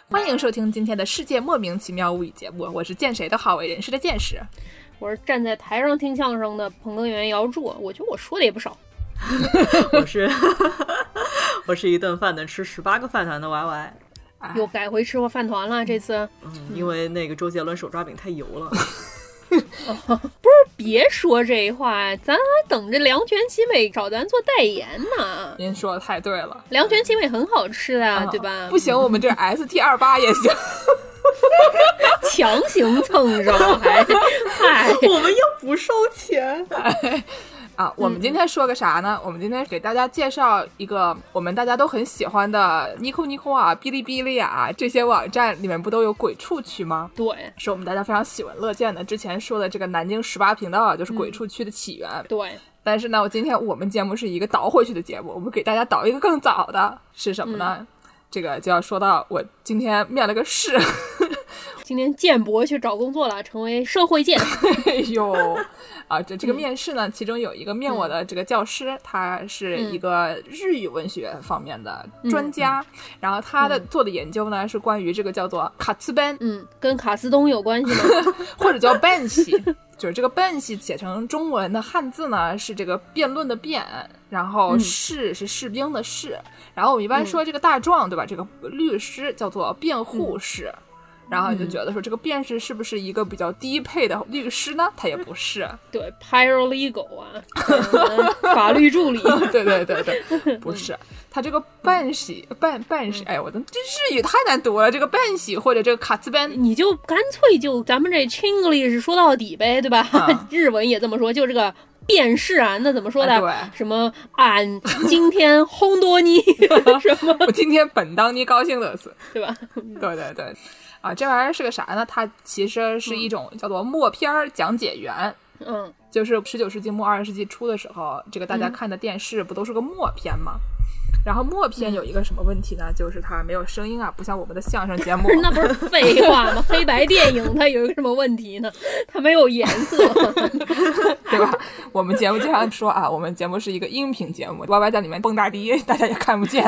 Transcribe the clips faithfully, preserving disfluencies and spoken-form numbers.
欢迎收听今天的世界莫名其妙物语节目，我是见谁都好为人师的见识， 我是站在台上听相声的捧哏演员姚柱，我觉得我说的也不少。 我是我是一顿饭能吃十八个饭团的 Y Y， 又改回吃过饭团了这次。 嗯，因为那个周杰伦手抓饼太油了。 哦、不是，别说这话，咱还等着梁泉七味找咱做代言呢。 您说的太对了， 梁泉七味很好吃的、啊，对吧？ 不行，我们这 S T 二十八 也行。 强行蹭上还嗨， 我们又不收钱。 啊，我们今天说个啥呢、嗯、我们今天给大家介绍一个我们大家都很喜欢的 Nico Nico 啊、哔哩哔哩啊，这些网站里面不都有鬼畜区吗？ 对， 是我们大家非常喜闻乐见的。之前说的这个南京十八频道啊，就是鬼畜区的起源、嗯、 对。 但是呢，我今天我们节目是一个倒回去的节目，我们给大家倒一个更早的，是什么呢、嗯、这个就要说到我今天面了个试。 今天建博去找工作了，成为社会建。 哎呦啊，这这个面试呢、嗯、其中有一个面我的这个教师、嗯、他是一个日语文学方面的专家、嗯、然后他的、嗯、做的研究呢是关于这个叫做卡茨班， 嗯，跟卡斯东有关系吗？ 或者叫辩系，就是这个辩系写成中文的汉字呢是这个辩论的辩，然后士是士兵的士、嗯、然后我们一般说这个大壮、嗯、对吧，这个律师叫做辩护士、嗯，然后你就觉得说这个辩士是不是一个比较低配的律师呢？他也不是。 对 paralegal 啊，法律助理。 对对对对，不是。他这个办喜办办喜，哎，我的这日语太难读了。这个办喜或者这个卡兹班， 你就干脆就咱们这 Chinglish 说到底呗，对吧？啊、日文也这么说，就这个。辩士啊，那怎么说的？ 啊、对， 什么俺今天轰多你什么？ 我今天本当你高兴的死， 对吧？ 对对对，啊，这玩意儿是个啥呢？它其实是一种叫做默片讲解员。 嗯， 就是十九世纪末二十世纪初的时候，这个大家看的电视不都是个默片吗？嗯，然后默片有一个什么问题呢、嗯、就是它没有声音啊，不像我们的相声节目。 那不是废话吗？黑白电影它有一个什么问题呢？它没有颜色。 对吧？我们节目经常说啊，我们节目是一个音频节目， Y Y 在里面蹦大迪大家也看不见。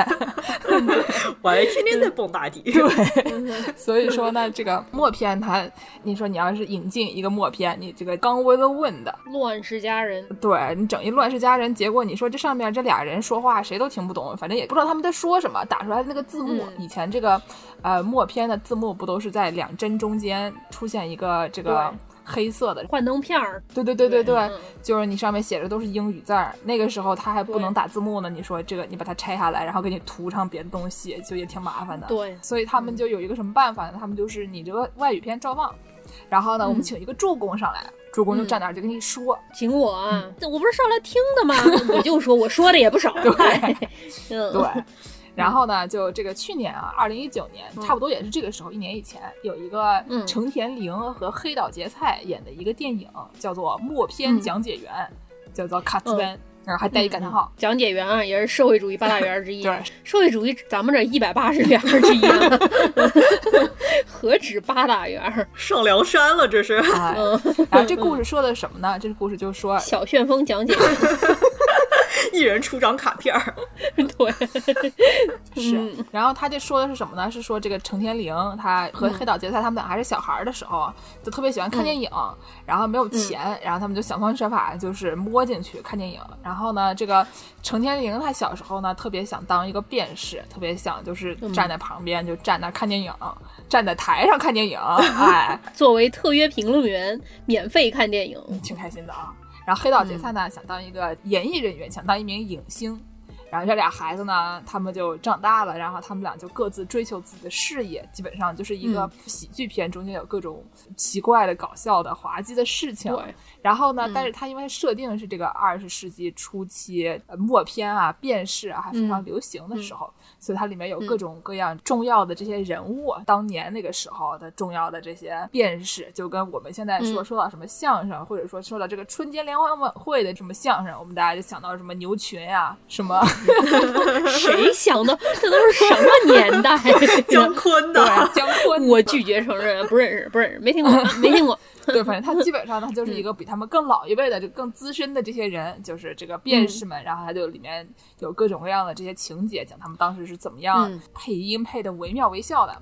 Y Y 天天在蹦大迪。 对，所以说呢，这个默片它，你说你要是引进一个默片，你这个刚 with the wind 乱世佳人， 对，你整一乱世佳人，结果你说这上面这俩人说话谁都听不懂，反正也不知道他们在说什么，打出来的那个字幕、嗯、以前这个呃默片的字幕不都是在两帧中间出现一个这个黑色的幻灯片儿？ 对对对对 对, 对、嗯，就是你上面写着都是英语字儿，那个时候他还不能打字幕呢，你说这个你把它拆下来，然后给你涂上别的东西，就也挺麻烦的。 对， 所以他们就有一个什么办法呢？他们就是你这个外语片照放，然后呢、嗯、我们请一个助攻上来，助攻就站那儿就跟你说、嗯、 请我啊、嗯、我不是上来听的吗？我就说我说的也不少。 对、嗯、对，然后呢就这个去年啊二零一九年、嗯、差不多也是这个时候，一年以前有一个程田绫和黑岛结菜演的一个电影、嗯、叫做默片讲解员、嗯、叫做卡兹班、嗯，然后还带一感叹号、 嗯、讲解员啊，也是社会主义八大员之一。 对， 社会主义咱们这一百八十员之一、啊，何止八大员， 上梁山了这是。 哎、然后这故事说的什么呢？这故事就说小旋风讲解员。 一人出张卡片儿。 对， 是、嗯。然后他这说的是什么呢？是说这个程田绫他和黑岛结菜他们俩还是小孩的时候，就特别喜欢看电影、嗯、然后没有钱、嗯、然后他们就想方设法就是摸进去看电影。然后呢这个程田绫他小时候呢特别想当一个辩士，特别想就是站在旁边、嗯、就站那看电影，站在台上看电影。哎， 作为特约评论员免费看电影， 挺开心的啊。然后黑岛结菜呢、嗯、想当一个演艺人员，想当一名影星。然后这俩孩子呢他们就长大了，然后他们俩就各自追求自己的事业，基本上就是一个喜剧片，中间有各种奇怪的搞笑的滑稽的事情。 对， 然后呢、 嗯、 但是他因为设定是这个二十世纪初期、呃、默片啊辩士啊还非常流行的时候、嗯、所以它里面有各种各样重要的这些人物、嗯、当年那个时候的重要的这些辩士，就跟我们现在说、嗯、说到什么相声，或者说说到这个春节联欢晚会的什么相声，我们大家就想到什么牛群呀、啊、什么谁想到这都是什么年代？ 姜昆的， 姜昆， 我拒绝承认，不认识，不认识，没听过，没听过。 对，反正他基本上他就是一个比他们更老一辈的、就更资深的这些人，就是这个辩士们、嗯、然后他就里面有各种各样的这些情节，讲他们当时是怎么样配音配的惟妙惟肖的。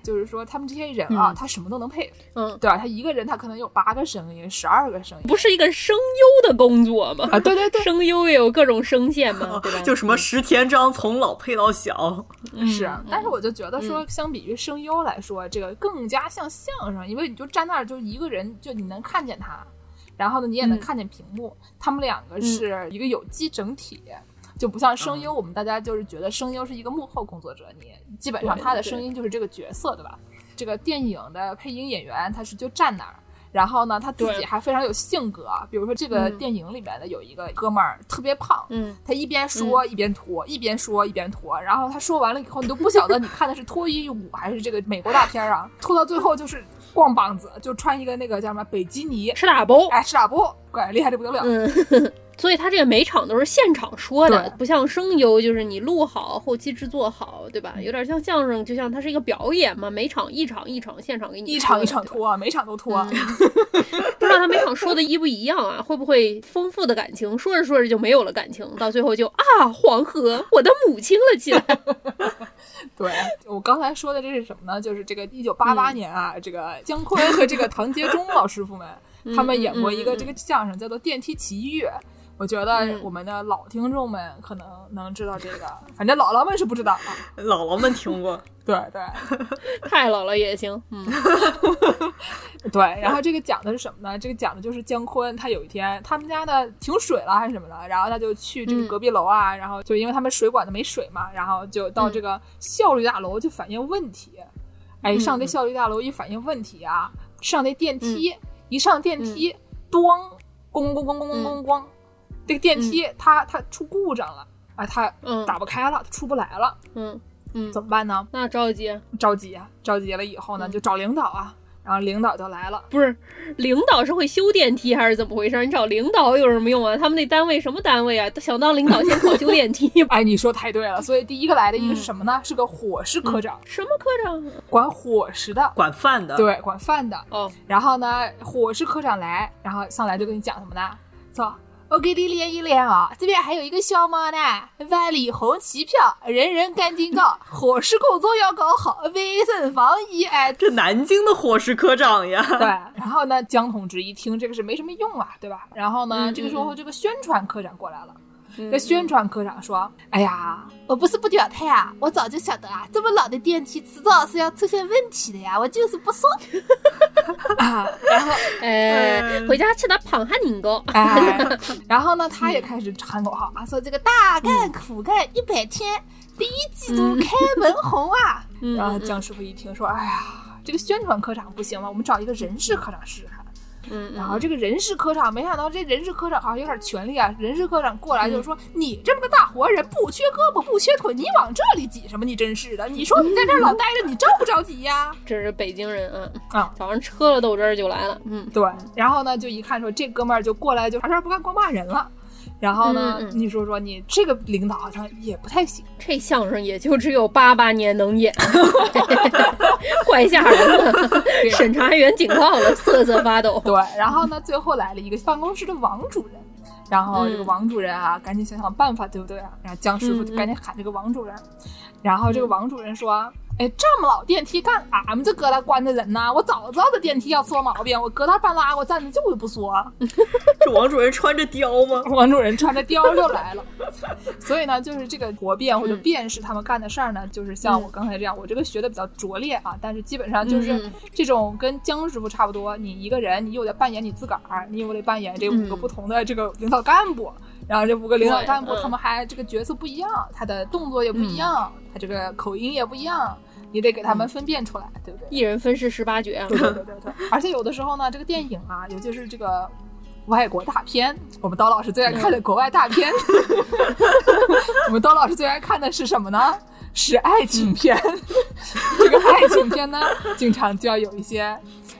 就是说他们这些人啊， 嗯、 他什么都能配， 嗯， 对吧？他一个人他可能有八个声音，十二个声音， 不是一个声优的工作吗？ 啊，对对对， 声优也有各种声线嘛，对吧？ 就什么石田章从老配到小， 嗯、是。但是我就觉得说，相比于声优来说，嗯、这个更加像相声，因为你就站那儿就一个人，就你能看见他，然后呢你也能看见屏幕，嗯、他们两个是一个有机整体。嗯就不像声优，我们大家就是觉得声优是一个幕后工作者，你基本上他的声音就是这个角色， 对, 对吧？这个电影的配音演员他是就站那儿，然后呢他自己还非常有性格，比如说这个电影里面的有一个哥们儿特别胖，嗯，他一边说一边脱，嗯、一边说一边脱，然后他说完了以后，你都不晓得你看的是脱衣舞还是这个美国大片啊，脱到最后就是光膀子，就穿一个那个叫什么北基尼， 吃打包， 哎，吃打包，怪厉害的不得了， 嗯。所以他这个每场都是现场说的，不像声优就是你录好后期制作好，对吧？有点像相声，就像它是一个表演嘛，每场一场一场现场给你一场一场拖，每场都拖、嗯、 不知道他每场说的一不一样啊，会不会丰富的感情说着说着就没有了感情，到最后就啊黄河我的母亲了起来。 对，我刚才说的这是什么呢？就是这个一九八八年啊、嗯、这个姜昆和这个唐杰忠老师傅们、嗯、他们演过一个这个相声叫做电梯奇遇，我觉得我们的老听众们可能能知道这个，嗯、反正姥姥们是不知道啊。 姥姥们听过， 对对， 太姥姥也行。嗯， 对。然后这个讲的是什么呢？这个讲的就是姜昆，他有一天他们家的停水了还是什么的，然后他就去这个隔壁楼啊，嗯、然后就因为他们水管子没水嘛，然后就到这个效率大楼就反映问题。嗯、哎，上这效率大楼一反映问题啊，上那电梯、嗯、一上电梯，咣咣咣咣咣咣咣咣。这个电梯它、嗯、它出故障了，啊，它打不开了，它、嗯、出不来了， 嗯嗯， 怎么办呢？ 那着急， 着急啊，着急了以后呢，就找领导啊，然后领导就来了。 不是，领导是会修电梯还是怎么回事？你找领导有什么用啊？他们那单位什么单位啊？想当领导先考修电梯。 哎，你说太对了。所以第一个来的一个是什么呢？嗯、是个伙食科长。 嗯、什么科长？ 管伙食的， 管饭的。 对，管饭的。 哦。 然后呢，伙食科长来，然后上来就跟你讲什么呢？走。我给你练一练啊，这边还有一个项目呢，万里红旗飘，人人干净高，伙食工作要搞好，卫生防疫。哎， 这南京的伙食科长呀。 对，然后呢，姜同志一听这个是没什么用啊，对吧？然后呢，嗯、这个时候这个宣传科长过来了。这、嗯、宣传科长说：“哎呀，我不是不表态啊，我早就晓得啊，这么老的电梯迟早是要出现问题的呀，我就是不说。啊”然后， 呃，回家吃点胖哈年糕。 哎，然后呢，他也开始喊口号啊，说这个大干苦干一百天，第一季度开门红啊。嗯、然后姜师傅一听说：“哎呀，这个宣传科长不行了，我们找一个人事科长试试看。” 嗯， 然后这个人事科长没想到这人事科长好像有点权力啊，人事科长过来就说、嗯、你这么个大活人不缺胳膊不缺腿，你往这里挤什么？你真是的，你说你在这儿老待着你着不着急呀？ 这是北京人啊， 啊， 早上喝了豆汁儿就来了。嗯， 对，然后呢就一看说这哥们儿就过来就啥事儿不干光骂人了。然后呢、嗯嗯、你说说你这个领导好像也不太行， 这相声也就只有八八年能演。怪吓人的，审查员警告了，瑟瑟发抖。 对，然后呢最后来了一个办公室的王主任，然后这个王主任啊、嗯、赶紧想想办法，对不对啊？然后姜师傅就赶紧喊这个王主任、嗯、然后这个王主任说、哎，这么老电梯干俺们这搁那关的人呢？我早知道这电梯要出毛病，我搁那半拉我站着就是不说。 这王主任穿着貂吗？ 王主任穿着貂就来了。所以呢，就是这个国辩或者辩士他们干的事儿呢，就是像我刚才这样，我这个学的比较拙劣啊，但是基本上就是这种跟姜师傅差不多，你一个人你又得扮演你自个儿，你又得扮演这五个不同的这个领导干部。然后这五个领导干部他们还这个角色不一样，他的动作也不一样，他这个口音也不一样，你得给他们分辨出来，对不对？ 一人分饰十八角啊！ 对对对对对。而且有的时候呢，这个电影啊，尤其是这个外国大片，我们刀老师最爱看的国外大片，我们刀老师最爱看的是什么呢？是爱情片。这个爱情片呢，经常就要有一些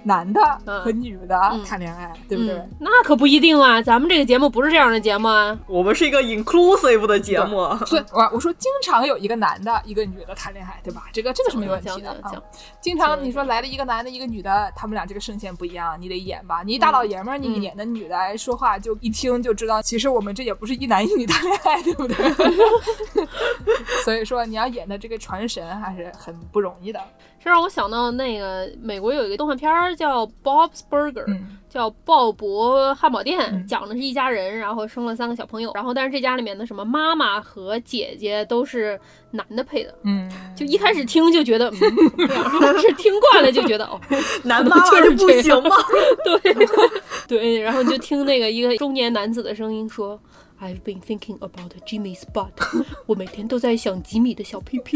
男的和女的谈恋爱、嗯、对不对、嗯、 那可不一定啊，咱们这个节目不是这样的节目啊， 我们是一个 inclusive 的节目。 所以我我说经常有一个男的一个女的谈恋爱，对吧？这个这个是没问题的啊。经常你说来了一个男的一个女的，他们俩这个声线不一样，你得演吧，你一大老爷们儿、嗯、你演的女的说话就一听就知道，其实我们这也不是一男一女谈恋爱，对不对？所以说你要演的这个传神还是很不容易的。 这让我想到那个美国有一个动画片叫 Bob's Burger、嗯、叫鲍勃汉堡店、嗯、讲的是一家人然后生了三个小朋友，然后但是这家里面的什么妈妈和姐姐都是男的配的，嗯，就一开始听就觉得嗯这样，但是听惯了就觉得哦男妈妈就不行吗？ 对对，然后就听那个一个中年男子的声音说I've been thinking about Jimmy's butt 我每天都在想吉米的小屁屁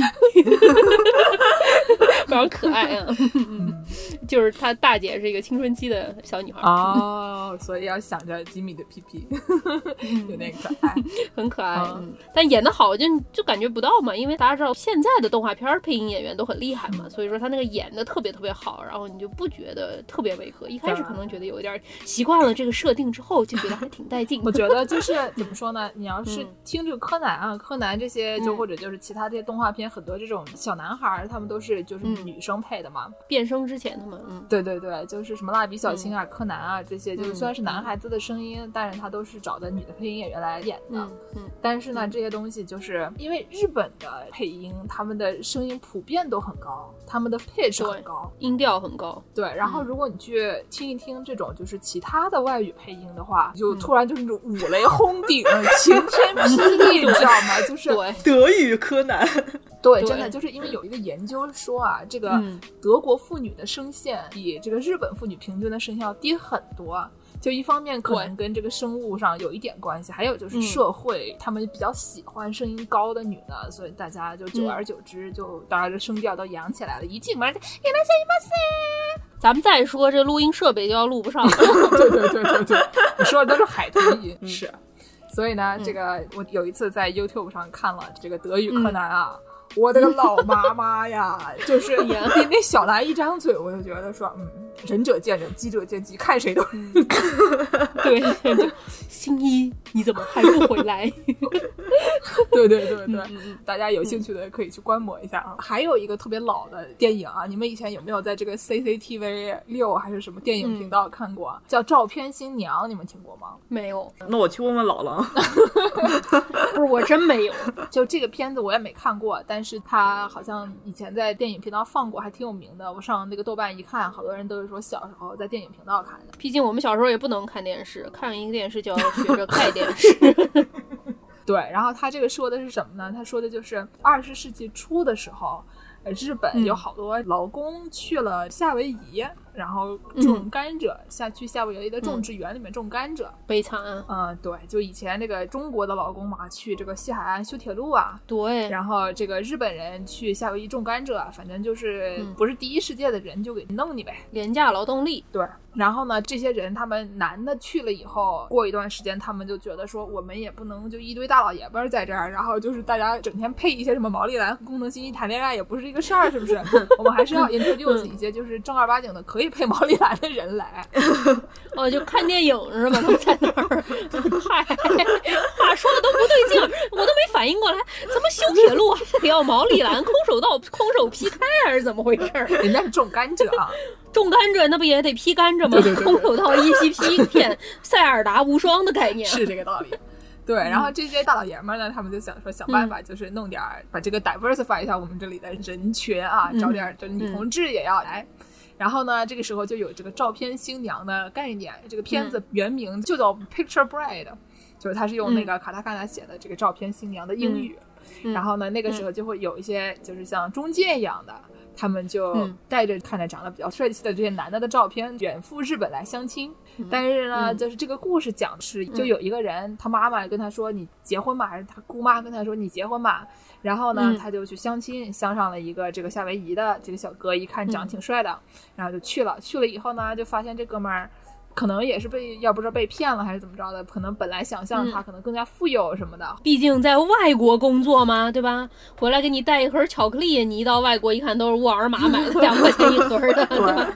非常可爱啊就是他大姐是一个青春期的小女孩哦，所以要想着吉米的屁屁有点可爱很可爱、嗯、但演得好就就感觉不到嘛，因为大家知道现在的动画片配音演员都很厉害嘛、嗯、所以说他那个演得特别特别好，然后你就不觉得特别违和，一开始可能觉得有一点习惯了这个设定之后就觉得还挺带劲我觉得就是怎么说呢，你要是听这个柯南啊、嗯、柯南这些就或者就是其他这些动画片、嗯、很多这种小男孩他们都是就是女生配的嘛、嗯、 变声之前他们嗯， 对对对，就是什么蜡笔小新啊、嗯、柯南啊这些，就是虽然是男孩子的声音、嗯、但是他都是找的女的配音演员来演的、嗯嗯、但是呢、嗯、这些东西就是因为日本的配音他们的声音普遍都很高，他们的 pitch 很高， 音调很高， 对，然后如果你去听一听这种就是其他的外语配音的话，就突然就是那种五雷轰顶晴天霹雳你知道吗？就是德语柯南对，真的就是因为有一个研究说啊，这个德国妇女的声线比这个日本妇女平均的声线要低很多，就一方面可能跟这个生物上有一点关系，还有就是社会、嗯、他们比较喜欢声音高的女的，所以大家就久而久之就当然这声调都扬起来了，一进门就いらっしゃいませ， 咱们再说这录音设备就要录不上了对对对对对，你说的都是海豚音、嗯、是，所以呢、嗯、这个我有一次在 YouTube 上看了这个德语柯南啊、嗯，我的个老妈妈呀就是你那小兰一张嘴我就觉得说嗯，仁者见仁智者见智，看谁都对新一你怎么还不回来对对对对、嗯、大家有兴趣的可以去观摩一下啊、嗯。还有一个特别老的电影啊，你们以前有没有在这个 C C T V 六还是什么电影频道看过、嗯、叫照片新娘，你们听过吗？ 没有。 那我去问问老狼不是我真没有就这个片子我也没看过，但是他好像以前在电影频道放过，还挺有名的，我上那个豆瓣一看，好多人都是说小时候在电影频道看的， 毕竟我们小时候也不能看电视，看一个电视就要学着看电视对，然后他这个说的是什么呢？他说的就是二十世纪初的时候日本有好多劳工去了夏威夷、嗯、然后种甘蔗、嗯、下去夏威夷的种植园里面种甘蔗、嗯、 悲惨啊。 嗯，对，就以前这个中国的劳工嘛，去这个西海岸修铁路啊， 对， 然后这个日本人去夏威夷种甘蔗，反正就是不是第一世界的人就给弄你呗， 廉价劳动力。 对，然后呢这些人他们男的去了以后，过一段时间他们就觉得说我们也不能就一堆大老爷们在这儿，然后就是大家整天配一些什么毛利兰功能性谈恋爱也不是一个事儿，是不是我们还是要 introduce 一些就是正儿八经的可以配毛利兰的人来哦，就看电影是吧？他在那儿嗨，话说的都不对劲，我都没反应过来，怎么修铁路还得要毛利兰空手道空手劈开还是怎么回事？ 人家是种甘蔗啊种甘蔗那不也得劈甘蔗吗？ 对对对对， 空手道一劈劈一片塞尔达无双的概念是这个道理。对，然后这些大老爷们呢，他们就想说想办法，就是弄点、嗯、把这个 diversify 一下我们这里的人群啊，找点这女同志也要来、嗯、然后呢这个时候就有这个照片新娘的概念，这个片子原名就叫 Picture Bride、嗯、就是它是用那个卡塔卡纳写的这个照片新娘的英语、嗯、然后呢那个时候就会有一些就是像中介一样的，他们就带着看着长得比较帅气的这些男的的照片远赴日本来相亲、嗯、但是呢、嗯、就是这个故事讲是就有一个人、嗯、他妈妈跟他说你结婚吧，还是他姑妈跟他说你结婚吧，然后呢、嗯、他就去相亲，相上了一个这个夏威夷的这个小哥，一看长挺帅的、嗯、然后就去了去了以后呢就发现这哥们儿可能也是被要不是被骗了还是怎么着的，可能本来想象他可能更加富有什么的、嗯、 毕竟在外国工作嘛，对吧？回来给你带一盒巧克力，你一到外国一看都是沃尔玛买的两块钱一盒的对吧？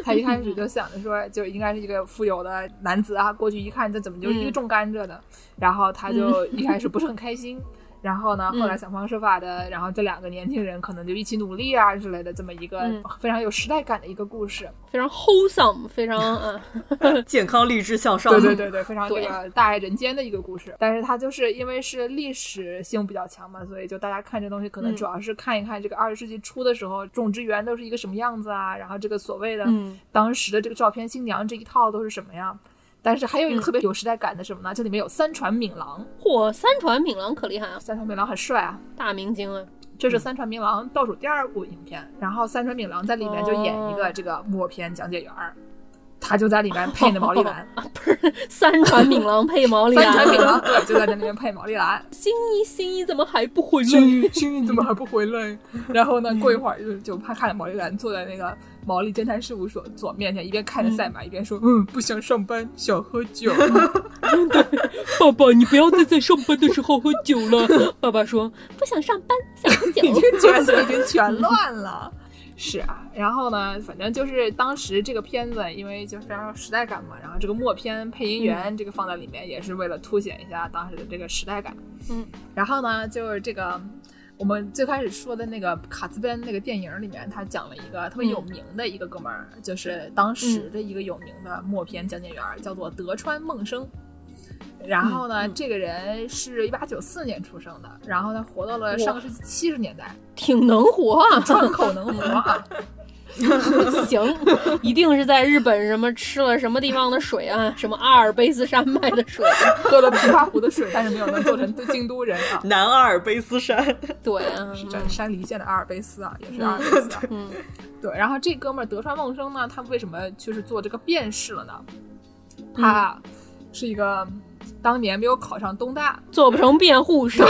他一开始就想着说就应该是一个富有的男子啊，过去一看这怎么就一个种甘蔗的、嗯、然后他就一开始不是很开心、嗯、然后呢后来想方设法的、嗯、然后这两个年轻人可能就一起努力啊之类的这么一个非常有时代感的一个故事、嗯、 非常 wholesome 非常嗯健康励志向上， 对对对对，非常这个大爱人间的一个故事。但是它就是因为是历史性比较强嘛，所以就大家看这东西可能主要是看一看这个二十世纪初的时候种植园都是一个什么样子啊，然后这个所谓的当时的这个照片新娘这一套都是什么样。但是还有一个特别有时代感的什么呢、嗯、这里面有三船敏郎。 嚯，三船敏郎可厉害啊， 三船敏郎很帅啊， 大明星啊。 这是三船敏郎倒数第二部影片、嗯、然后三船敏郎在里面就演一个这个默片讲解员、哦，他就在里面配那毛利兰、 哦、不是三船敏郎配毛利兰， 三船敏郎对，就在那里面配毛利兰。 新一新一怎么还不回来？ 新一新一怎么还不回来？然后呢，过一会儿就就他看着毛利兰坐在那个毛利侦探事务所所面前，一边看着赛马、嗯、一边说：“嗯，不想上班，想喝酒。” 对，爸爸，你不要再在上班的时候喝酒了。爸爸说：“不想上班，想喝酒。” 你这个角色已经全乱了。是啊，然后呢，反正就是当时这个片子，因为就非常有时代感嘛，然后这个默片配音员这个放在里面，也是为了凸显一下当时的这个时代感。 嗯， 然后呢，就是这个我们最开始说的那个卡兹边那个电影里面，他讲了一个特别有名的一个哥们儿、嗯，就是当时的一个有名的默片讲解员，叫做德川梦生。然后呢、嗯嗯、这个人是一八九四年出生的，然后他活到了上个世纪七十年代， 挺能活啊， 创口能活啊。 行，一定是在日本什么吃了什么地方的水啊，什么阿尔卑斯山脉的水， 喝了琵琶湖的水，但是没有能做成京都人啊。 南阿尔卑斯山， 对啊， 是山山梨县的阿尔卑斯啊，也是阿尔卑斯啊。 嗯， 对。然后这哥们儿德川梦生呢，他为什么就是做这个辩士了呢？他是一个当年没有考上东大， 做不成辩护士，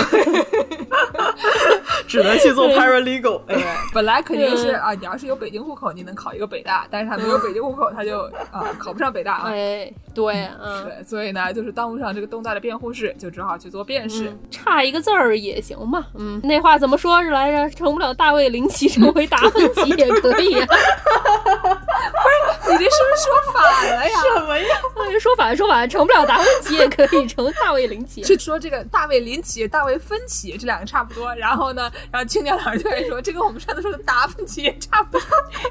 只能去做 paralegal。 对，本来肯定是啊，你要是有北京户口，你能考一个北大，但是他没有北京户口，他就啊考不上北大啊。 哎，对，嗯， 对，所以呢，就是当不上这个东大的辩护士，就只好去做辩士。 嗯、差一个字儿也行嘛，嗯，那话怎么说是来着？成不了大卫林奇，成为达芬奇也可以啊。 不是，你这是不是说反了呀？ 什么呀？ 说反说反，成不了达芬奇也可以成大卫林奇。 是说这个大卫林奇、大卫芬奇这两个差不多，然后呢，然后青年老师就会说，这个我们上次说的达芬奇也差不多。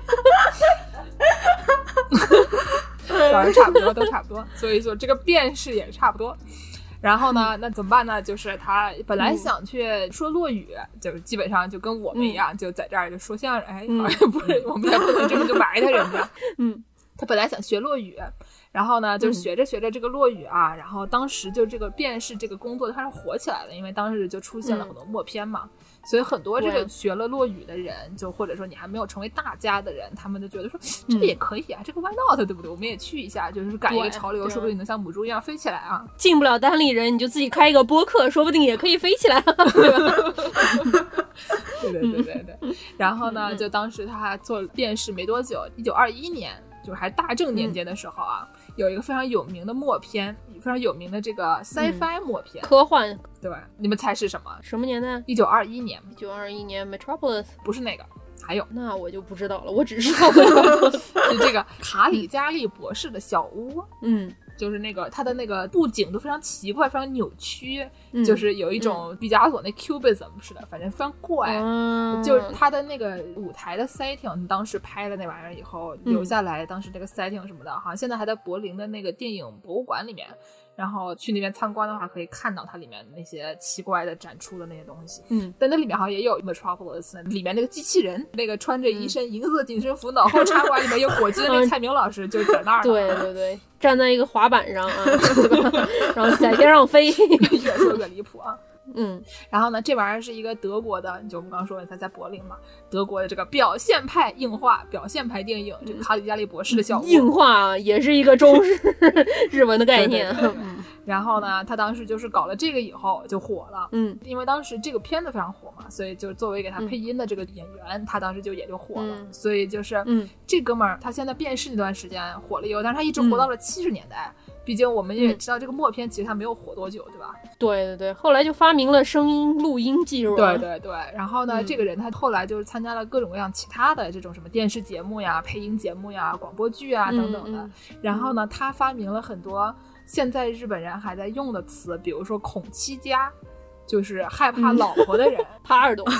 老师差不多，都差不多，所以说这个辩士也差不多。然后呢，那怎么办呢？就是他本来想去说落语，嗯、就基本上就跟我们一样，嗯、就在这儿就说相声。哎，好像不是，我们也不能这么就埋汰人家。 嗯， 他本来想学落语，然后呢，就是学着学着这个落语啊，嗯、然后当时就这个辩士这个工作它是火起来了，因为当时就出现了很多默片嘛。嗯，所以很多这个学了落语的人，就或者说你还没有成为大家的人，他们就觉得说这个也可以啊，嗯、这个 why not 对不对？我们也去一下，就是赶一个潮流，说不定能像母猪一样飞起来啊！ 进不了单立人，你就自己开一个播客，说不定也可以飞起来，对吧？ 对对对对对。然后呢，就当时他做辩士没多久，一九二一年，就是还大正年间的时候啊。嗯，有一个非常有名的默片，非常有名的这个 sci-fi 默片， 嗯、科幻， 对吧？你们猜是什么？ 什么年代？ 一九二一年。 一九二一年 Metropolis 不是那个，还有， 那我就不知道了，我只知道 Metropolis 是这个卡里加利博士的小屋。 嗯。 就是那个它的那个布景都非常奇怪，非常扭曲，嗯、就是有一种毕加索那 cubism 似的，反正非常怪。嗯、就是它的那个舞台的 setting， 当时拍了那玩意儿以后留下来，当时这个 setting 什么的，好像现在还在柏林的那个电影博物馆里面。然后去那边参观的话，可以看到它里面那些奇怪的展出的那些东西。 嗯， 但那里面好像也有 Metropolis， 里面那个机器人，那个穿着一身银色紧身服、脑后插管里面有火鸡的那蔡明老师就在那儿。 对对对，站在一个滑板上啊，对吧？然后在天上飞， 越说越离谱啊。 嗯， 然后呢，这玩意儿是一个德国的，就我们刚刚说的，他在柏林嘛，德国的这个表现派硬化、表现派电影，这个卡里加利博士的小屋。 硬化也是一个中式日文的概念。 对对对对对。然后呢，他当时就是搞了这个以后就火了， 嗯， 因为当时这个片子非常火嘛，所以就作为给他配音的这个演员，嗯、他当时就也就火了，嗯、所以就是， 嗯， 这哥们儿他现在辩士那段时间火了以后，但是他一直活到了七十年代。嗯毕竟我们也知道这个默片其实它没有火多久，对吧？ 对对对，后来就发明了声音录音技术。 对对对，然后呢、嗯、这个人他后来就是参加了各种各样其他的这种什么电视节目呀、配音节目呀、广播剧啊等等的、嗯嗯、然后呢他发明了很多现在日本人还在用的词，比如说恐七家，就是害怕老婆的人、嗯、 怕耳朵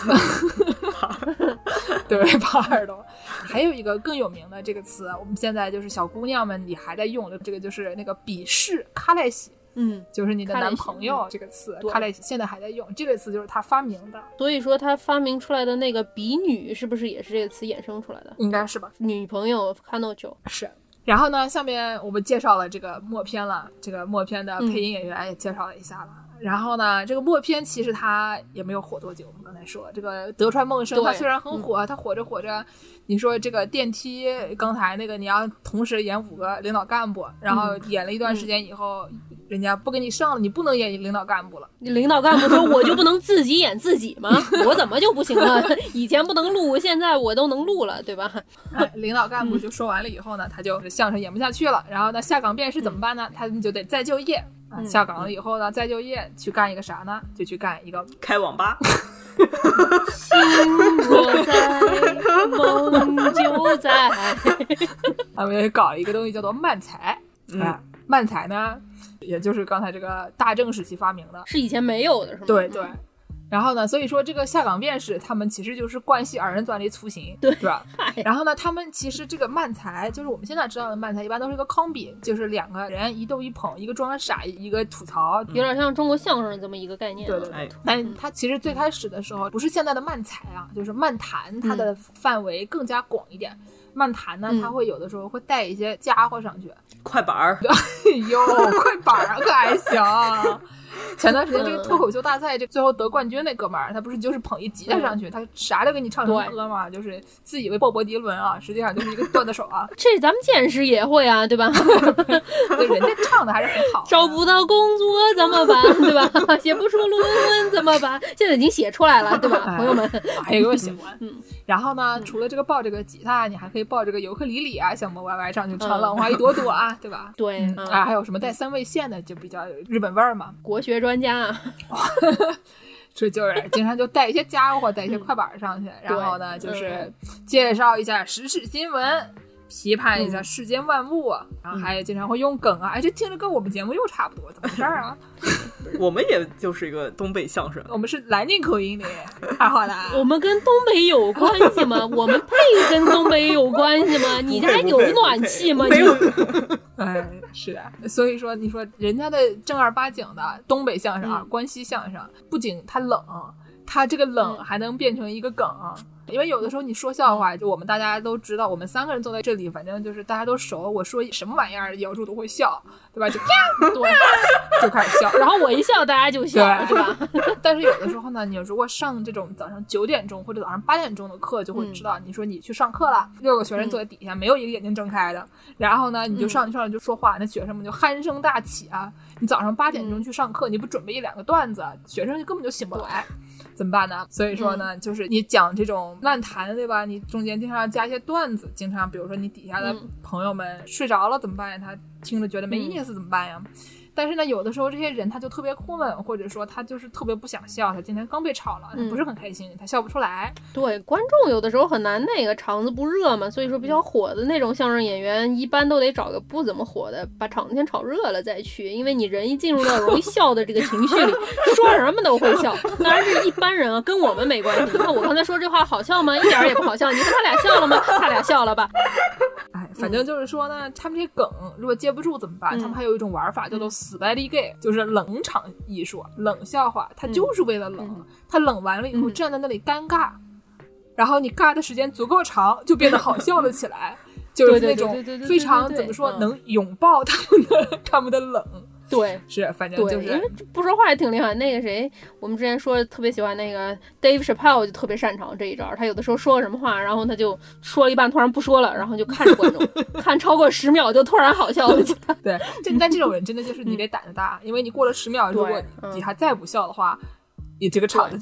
对，怕耳朵。还有一个更有名的这个词，我们现在就是小姑娘们你还在用的，这个就是那个鄙视卡莱西， 嗯， 就是你的男朋友这个词，卡莱西现在还在用这个词，就是他发明的。 所以说他发明出来的那个比女是不是也是这个词衍生出来的？ 应该是吧， 女朋友卡诺丘是。然后呢下面我们介绍了这个默片了，这个默片的配音演员也介绍了一下了、嗯、然后呢这个默片其实它也没有火多久，我们刚才说这个德川梦生它虽然很火，它火着火着你说这个电梯刚才那个你要同时演五个领导干部，然后演了一段时间以后、嗯、人家不给你上了，你不能演领导干部了。 领导干部说我就不能自己演自己吗？我怎么就不行了？以前不能录，现在我都能录了，对吧？ 哎、领导干部就说完了以后呢，他就相声演不下去了，然后呢下岗便是怎么办呢、嗯、他们就得再就业、啊、下岗了以后呢再就业去干一个啥呢？就去干一个开网吧心若在梦就在他们也搞了一个东西叫做漫才、嗯啊、漫才呢也就是刚才这个大正时期发明的， 是以前没有的是吗？ 对对。然后呢所以说这个下岗便是他们其实就是关系二人转的雏形，对对吧？然后呢他们其实这个漫才就是我们现在知道的漫才一般都是一个康比，就是两个人一逗一捧，一个装傻一个吐槽， 有点像中国相声这么一个概念、啊、 对对对。但他其实最开始的时候不是现在的漫才啊，就是漫谈，它的范围更加广一点、嗯、漫谈呢它会有的时候会带一些家伙上去、嗯、 快板儿哎呦快板儿可还行前段时间这个脱口秀大赛，这最后得冠军那哥们儿，他不是就是捧一吉他上去，他啥都给你唱成歌嘛，就是自以为鲍勃迪伦啊，实际上就是一个段子手啊。 这咱们见识也会啊，对吧？ 对，人家唱的还是很好。 找不到工作怎么办，对吧？写不出论文怎么办？现在已经写出来了，对吧，哎、朋友们？ 还有个写完。嗯。然后呢，除了这个抱这个吉他，你还可以抱这个尤克里里啊，像我们 Y Y 上去唱《浪花一朵朵》啊，嗯、对吧？ 对、 嗯、啊，还有什么带三味线的，就比较有日本味儿嘛。 国学专家啊。 这就是经常就带一些家伙带一些快板上去、嗯、然后呢就是介绍一下时事新闻，批判一下世间万物、嗯、然后还经常会用梗啊，哎，这听着跟我们节目又差不多，怎么回事啊？ 我们也就是一个东北相声， 我们是南京口音的，太好了。 我们跟东北有关系吗？我们配跟东北有关系吗？你家有暖气吗？ 没有。 哎，是的，所以说你说人家的正儿八经的东北相声啊、嗯、关西相声，不仅它冷，它这个冷还能变成一个梗、嗯、因为有的时候你说笑话，就我们大家都知道，我们三个人坐在这里，反正就是大家都熟，我说什么玩意儿姚柱都会笑，对吧？就对就开始笑， 然后我一笑大家就笑，对吧？ 但是有的时候呢，你如果上这种早上九点钟或者早上八点钟的课，就会知道、嗯、你说你去上课了，六个学生坐在底下、嗯、没有一个眼睛睁开的，然后呢你就上去上来就说话、嗯、那学生们就鼾声大起啊。你早上八点钟去上课、嗯、你不准备一两个段子，学生就根本就醒不来，怎么办呢？所以说呢、嗯、就是你讲这种漫谈，对吧？你中间经常加一些段子，经常比如说你底下的朋友们睡着了怎么办呀？他听着觉得没意思怎么办呀？嗯，但是呢有的时候这些人他就特别苦闷，或者说他就是特别不想笑，他今天刚被炒了，他不是很开心、嗯、他笑不出来。 对，观众有的时候很难那个场子不热嘛，所以说比较火的那种相声演员一般都得找个不怎么火的，把场子先炒热了再去，因为你人一进入到容易笑的这个情绪里说什么都会笑。当然是一般人啊，跟我们没关系。你看我刚才说这话好笑吗？一点也不好笑。你看他俩笑了吗？他俩笑了吧。 哎，反正就是说呢、嗯、他们这些梗如果接不住怎么办、嗯、他们还有一种玩法叫做死白立 gay， 就是冷场艺术，冷笑话它就是为了冷、嗯、它冷完了以后站在那里尴尬、嗯、然后你尬的时间足够长就变得好笑了起来就是那种非常怎么说能拥抱他们的他们的冷。 对， 是，反正就是， 因为不说话也挺厉害。那个谁，我们之前说特别喜欢那个 Dave Chappelle 就特别擅长这一招。他有的时候说什么话，然后他就说了一半，突然不说了，然后就看着观众，看超过十秒就突然好笑了。 对，这但这种人真的就是你得胆子大，嗯、因为你过了十秒，如果底下再不笑的话，你这个场子就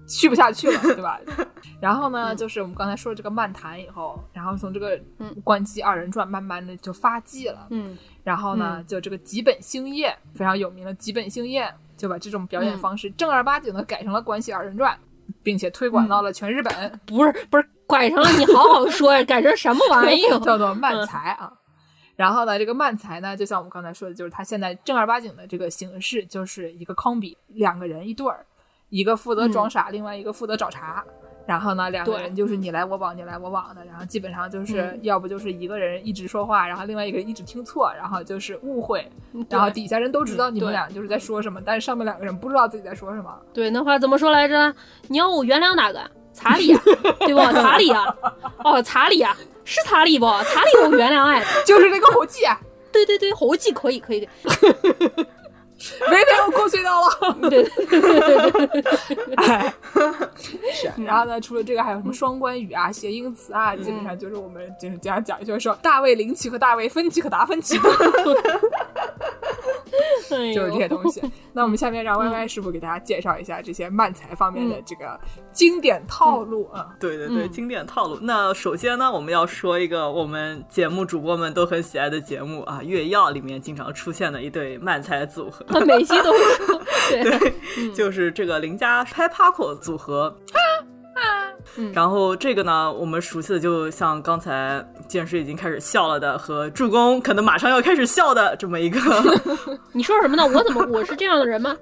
续不下去了，对吧？然后呢，就是我们刚才说这个漫谈以后，然后从这个关西二人转慢慢的就发迹了， 嗯， 然后呢，就这个吉本兴业非常有名的吉本兴业就把这种表演方式正儿八经的改成了关西二人转，并且推广到了全日本。 嗯、不是不是改成了，你好好说呀，改成什么玩意儿？ 叫做漫才啊。嗯，然后呢，这个漫才呢，就像我们刚才说的，就是它现在正儿八经的这个形式，就是一个康比，两个人一对儿，一个负责装傻，嗯、另外一个负责找茬。然后呢，两个人就是你来我往，你来我往的，然后基本上就是要不就是一个人一直说话，然后另外一个人一直听错，然后就是误会，然后底下人都知道你们俩就是在说什么，但是上面两个人不知道自己在说什么。 对，那话怎么说来着？你要我原谅哪个？查理呀，对吧？查理呀，哦，查理呀，是查理不？查理我原谅哎， 就是那个猴记啊。 对对对，猴记可以可以。 没被我过隧道了。 对对对对对， 哎，是。然后呢，除了这个还有什么双关语啊、谐音词啊，基本上就是我们就是这样讲，就是说大卫林奇和大卫芬奇和达芬奇，就是这些东西。那我们下面让 Y Y 师傅给大家介绍一下这些漫才方面的这个经典套路啊。 对对对，经典套路。那首先呢，我们要说一个我们节目主播们都很喜爱的节目啊，《月曜》里面经常出现的一对漫才组合。 他每期都会说，对， 对嗯、就是这个邻家拍 Paco 组合。 嗯、 然后这个呢，我们熟悉的就像刚才剑师已经开始笑了的，和助攻可能马上要开始笑的这么一个。 你说什么呢？我怎么我是这样的人吗？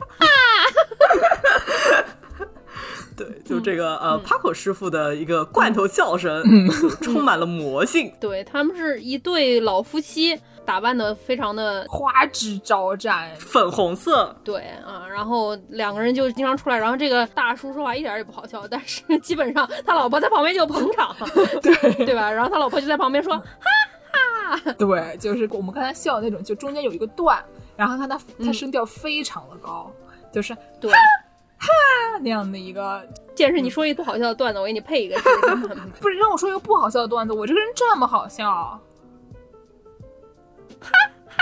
对，就这个、嗯、呃 Paco 师傅的一个罐头笑声， 嗯、 就充满了魔性。 对，他们是一对老夫妻。打扮的非常的花枝招展， 粉红色。 对啊，然后两个人就经常出来，然后这个大叔说话一点也不好笑，但是基本上他老婆在旁边就捧场， 对对吧？然后他老婆就在旁边说哈哈。 对，就是我们刚才笑的那种，就中间有一个段，然后他他他声调非常的高，嗯、就是对。 哈那样的一个。 剑士，你说一个不好笑的段子，我给你配一个。 不是让我说一个不好笑的段子，我这个人这么好笑。 哈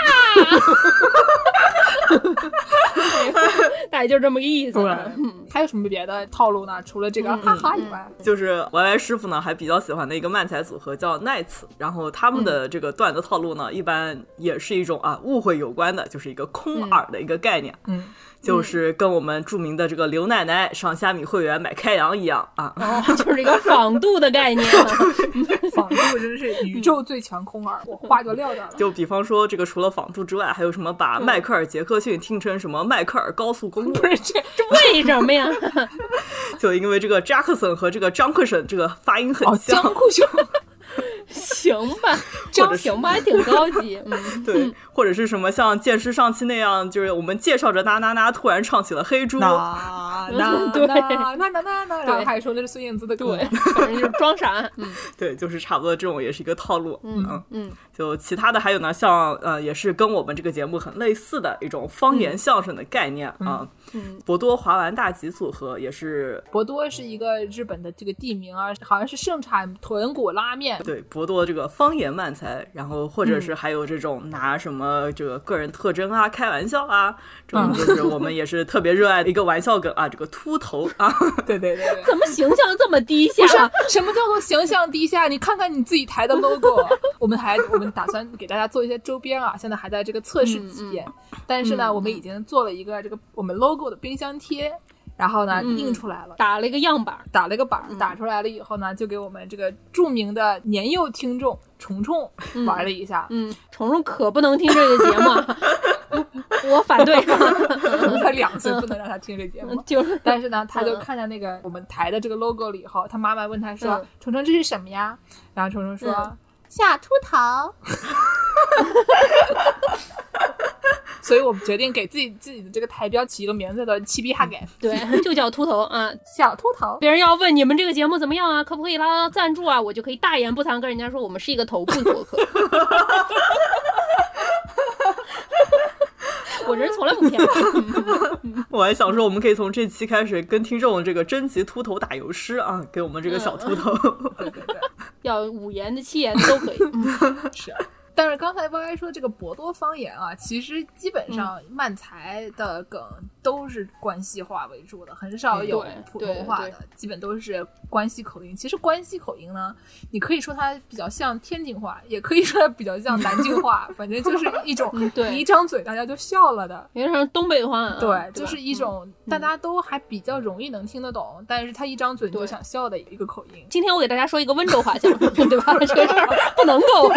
哈，大概就这么个意思。 对，还有什么别的套路呢？除了这个哈哈以外， 就是 Y Y 师傅呢还比较喜欢的一个漫才组合叫 Nights， 然后他们的这个段子套路呢，嗯、一般也是一种啊误会有关的，就是一个空耳的一个概念。嗯。就是跟我们著名的这个刘奶奶上虾米会员买开阳一样啊， 哦，就是一个仿度的概念。 仿度真是宇宙最强空耳，我话就撂这了。 就比方说，这个除了仿度之外，还有什么把迈克尔·杰克逊听成什么迈克尔高速公路？ 不是这这为什么呀？ 就因为这个 Jackson 和这个张克森这个发音很像。 哦，江库兄。 行吧，这行吧，还挺高级。嗯， 对，或者是什么像剑师上期那样，就是我们介绍着那那那，突然唱起了黑猪， 那那对， 那那那那，然后还说的是孙燕姿的歌， 对，反正就是装傻。嗯， 对，就是差不多这种也是一个套路。 嗯嗯嗯， 就其他的还有呢，像呃，也是跟我们这个节目很类似的一种方言相声的概念啊。 嗯， 博多华丸大吉组合也是， 博多是一个日本的这个地名啊，好像是盛产豚骨拉面。 对，博多这个方言漫才，然后或者是还有这种拿什么这个个人特征啊、开玩笑啊，这种就是我们也是特别热爱的一个玩笑梗啊，这个秃头啊。 对对对对， 怎么形象这么低下？ 不是，什么叫做形象低下？你看看你自己台的 logo， 我们还我们打算给大家做一些周边啊，现在还在这个测试期间，嗯嗯、但是呢、嗯，我们已经做了一个这个我们 logo 的冰箱贴。然后呢，嗯、印出来了， 打了一个样板， 打了一个板，嗯、打出来了以后呢，就给我们这个著名的年幼听众虫虫玩了一下。 嗯，虫虫可不能听这个节目，我反对。 才两岁，不能让他听这节目。 嗯、就是， 但是呢，他就看见那个我们台的这个 logo 了以后，他妈妈问他说：“嗯、虫虫这是什么呀？”然后虫虫说：“嗯、小秃头。”所以我们决定给自己自己的这个台标起一个名字的七逼哈改， 对，就叫秃头啊， 小秃头。 别人要问你们这个节目怎么样啊，可不可以拉赞助啊，我就可以大言不惭跟人家说我们是一个头部播客。我人从来不骗人。 我还想说，我们可以从这期开始跟听众这个征集秃头打油诗啊，给我们这个小秃头。 对对对， 要五言的、七言的都可以。 是。但是刚才Y Y说这个博多方言啊，其实基本上漫才的梗都是关西话为主的，很少有普通话的，基本都是关西口音。其实关西口音呢，你可以说它比较像天津话，也可以说它比较像南京话，反正就是一种你一张嘴大家就笑了的， 有点像东北话、啊。 对，就是一种大家都还比较容易能听得懂，嗯、但是他一张嘴就想笑的一个口音。 今天我给大家说一个温州话相声，对吧？这个事儿不能够。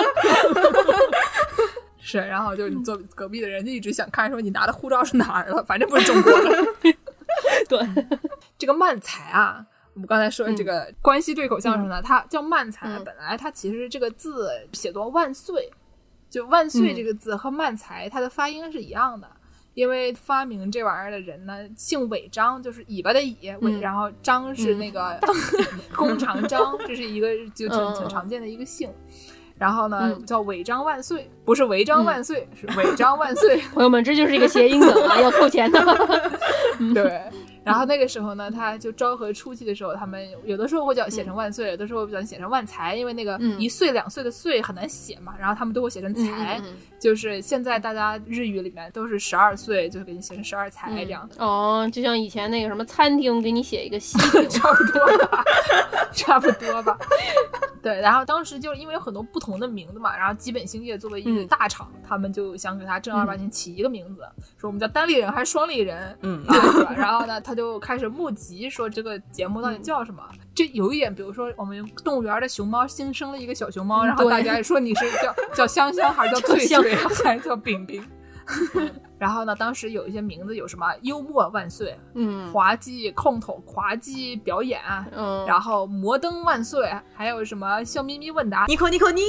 是，然后就你坐隔壁的人就一直想看说你拿的护照是哪儿了，反正不是中国的。 对， 这个漫才啊，我们刚才说这个关西对口相声呢，嗯、它叫漫才， 嗯、 本来它其实这个字写作万岁，就万岁这个字和漫才它的发音是一样的。因为发明这玩意儿的人呢，姓尾张，就是尾巴的尾，嗯、然后张是那个弓长张，这是一个就挺挺常见的一个姓。然后呢，嗯、叫违章万岁，不是违章万岁，嗯、是违章万岁。 朋友们，这就是一个谐音梗啊，要扣钱的。 对。然后那个时候呢，他就昭和初期的时候，他们有的时候会叫写成万岁，嗯、有的时候会叫写成万才，因为那个一岁两岁的岁很难写嘛，然后他们都会写成才，嗯、就是现在大家日语里面都是十二岁，就给你写成十二才这样。 嗯、哦，就像以前那个什么餐厅给你写一个西厅， 差不多吧，差不多吧。对，然后当时就是因为有很多不同的名字嘛，然后基本兴业作为一个大厂，嗯、他们就想给他正儿八经起一个名字，嗯、说我们叫单立人还是双立人，嗯，啊、然后呢，他就开始募集说这个节目到底叫什么。嗯、这有一点，比如说我们动物园的熊猫新生了一个小熊猫，嗯、然后大家说你是叫叫香香还是叫脆脆还是叫饼饼。然后呢，当时有一些名字有什么幽默万岁，嗯，滑稽空头滑稽表演，嗯，然后摩登万岁，还有什么笑眯眯问答， 尼可尼可尼。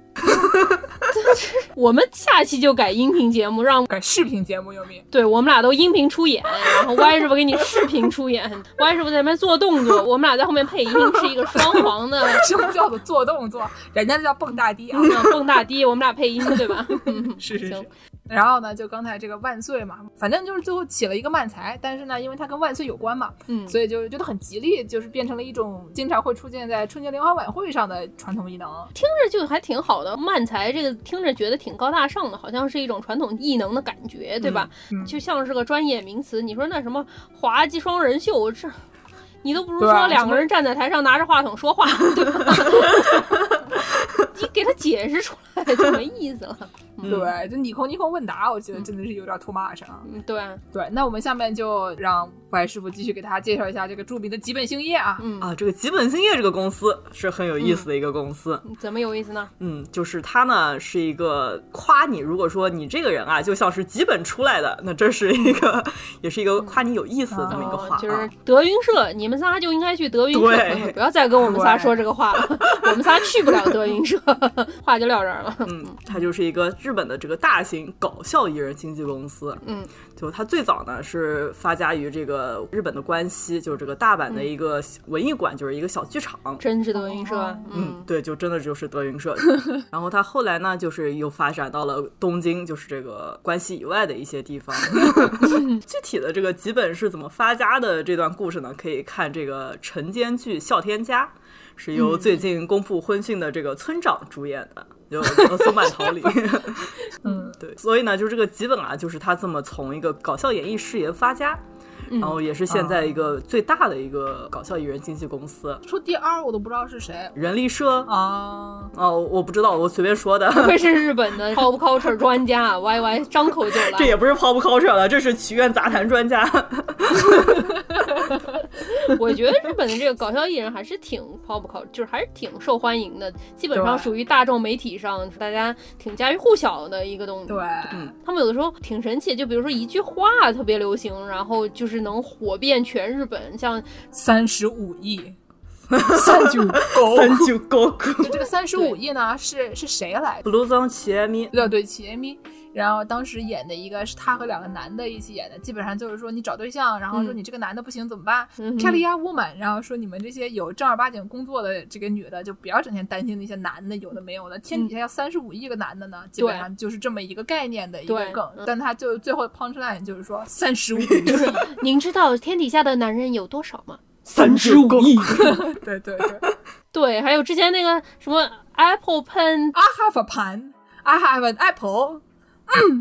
我们下期就改音频节目，让改视频节目有没有？ 对，我们俩都音频出演，然后 Y 师傅给你视频出演，Y 师傅在那边做动作，我们俩在后面配音，是一个双簧的。 什么叫做做动作？人家叫蹦大迪啊， 嗯、蹦大迪，我们俩配音，对吧？ 是是是。然后呢，就刚才这个万岁嘛，反正就是最后起了一个漫才，但是呢，因为它跟万岁有关嘛，嗯，所以就觉得很吉利，就是变成了一种经常会出现在春节联欢晚会上的传统艺能， 听着就还挺好的。漫才这个听着觉得挺高大上的，好像是一种传统艺能的感觉，对吧？嗯嗯、就像是个专业名词。你说那什么滑稽双人秀，这你都不如说两个人站在台上拿着话筒说话，对吧？你给他解释出来就没意思了。 嗯、对，就你空你空问答，我觉得真的是有点 too much 啊。 嗯，对对，那我们下面就让白师傅继续给大家介绍一下这个著名的吉本兴业啊。 嗯啊，这个吉本兴业这个公司是很有意思的一个公司。 嗯、怎么有意思呢？ 嗯，就是它呢是一个夸你，如果说你这个人啊就像是吉本出来的，那这是一个也是一个夸你有意思的这么一个话、啊哦。就是德云社，你们仨就应该去德云社，不要再跟我们仨说这个话了。我们仨去不了德云社，话就撂这儿了。 嗯，它就是一个日本的这个大型搞笑艺人经纪公司。嗯，就它最早呢是发家于这个日本的关西，就是这个大阪的一个文艺馆，嗯、就是一个小剧场。 真是德云社。 嗯，嗯对，就真的就是德云社。然后它后来呢，就是又发展到了东京，就是这个关西以外的一些地方。具体的这个吉本是怎么发家的这段故事呢，可以看这个晨间剧《笑天家》。是由最近公布婚讯的这个村长主演的，就松坂桃李。嗯，对，所以呢，就这个吉本啊，就是他这么从一个搞笑演艺事业发家，嗯、然后也是现在一个最大的一个搞笑艺人经纪公司。 说第二我都不知道是谁， 人力社啊，哦，我不知道，我随便说的。 不愧是日本的 pop culture 专家 ，Y Y 张口就来。 这也不是 pop culture 了，这是曲苑杂谈专家。 我觉得日本的这个搞笑艺人还是挺 pop culture， 就是还是挺受欢迎的，基本上属于大众媒体上大家挺家喻户晓的一个东西。 对， 嗯，他们有的时候挺神奇，就比如说一句话特别流行，然后就是能火遍全日本，像三十五亿。三九高三九高就这个三十五亿呢是是谁来的？ Blue Zone 齐艾咪， 对对，齐艾咪。然后当时演的一个是他和两个男的一起演的，基本上就是说你找对象，然后说你这个男的不行怎么办？漂亮呀 woman， 然后说你们这些有正儿八经工作的这个女的就不要整天担心那些男的有的没有的，天底下要三十五亿个男的呢，基本上就是这么一个概念的一个梗。但他就最后 punchline 就是说三十五亿， 就是您知道天底下的男人有多少吗？ 三十五亿。 对对对对，还有之前那个什么 Apple Pen， I have a pen，I have an apple。嗯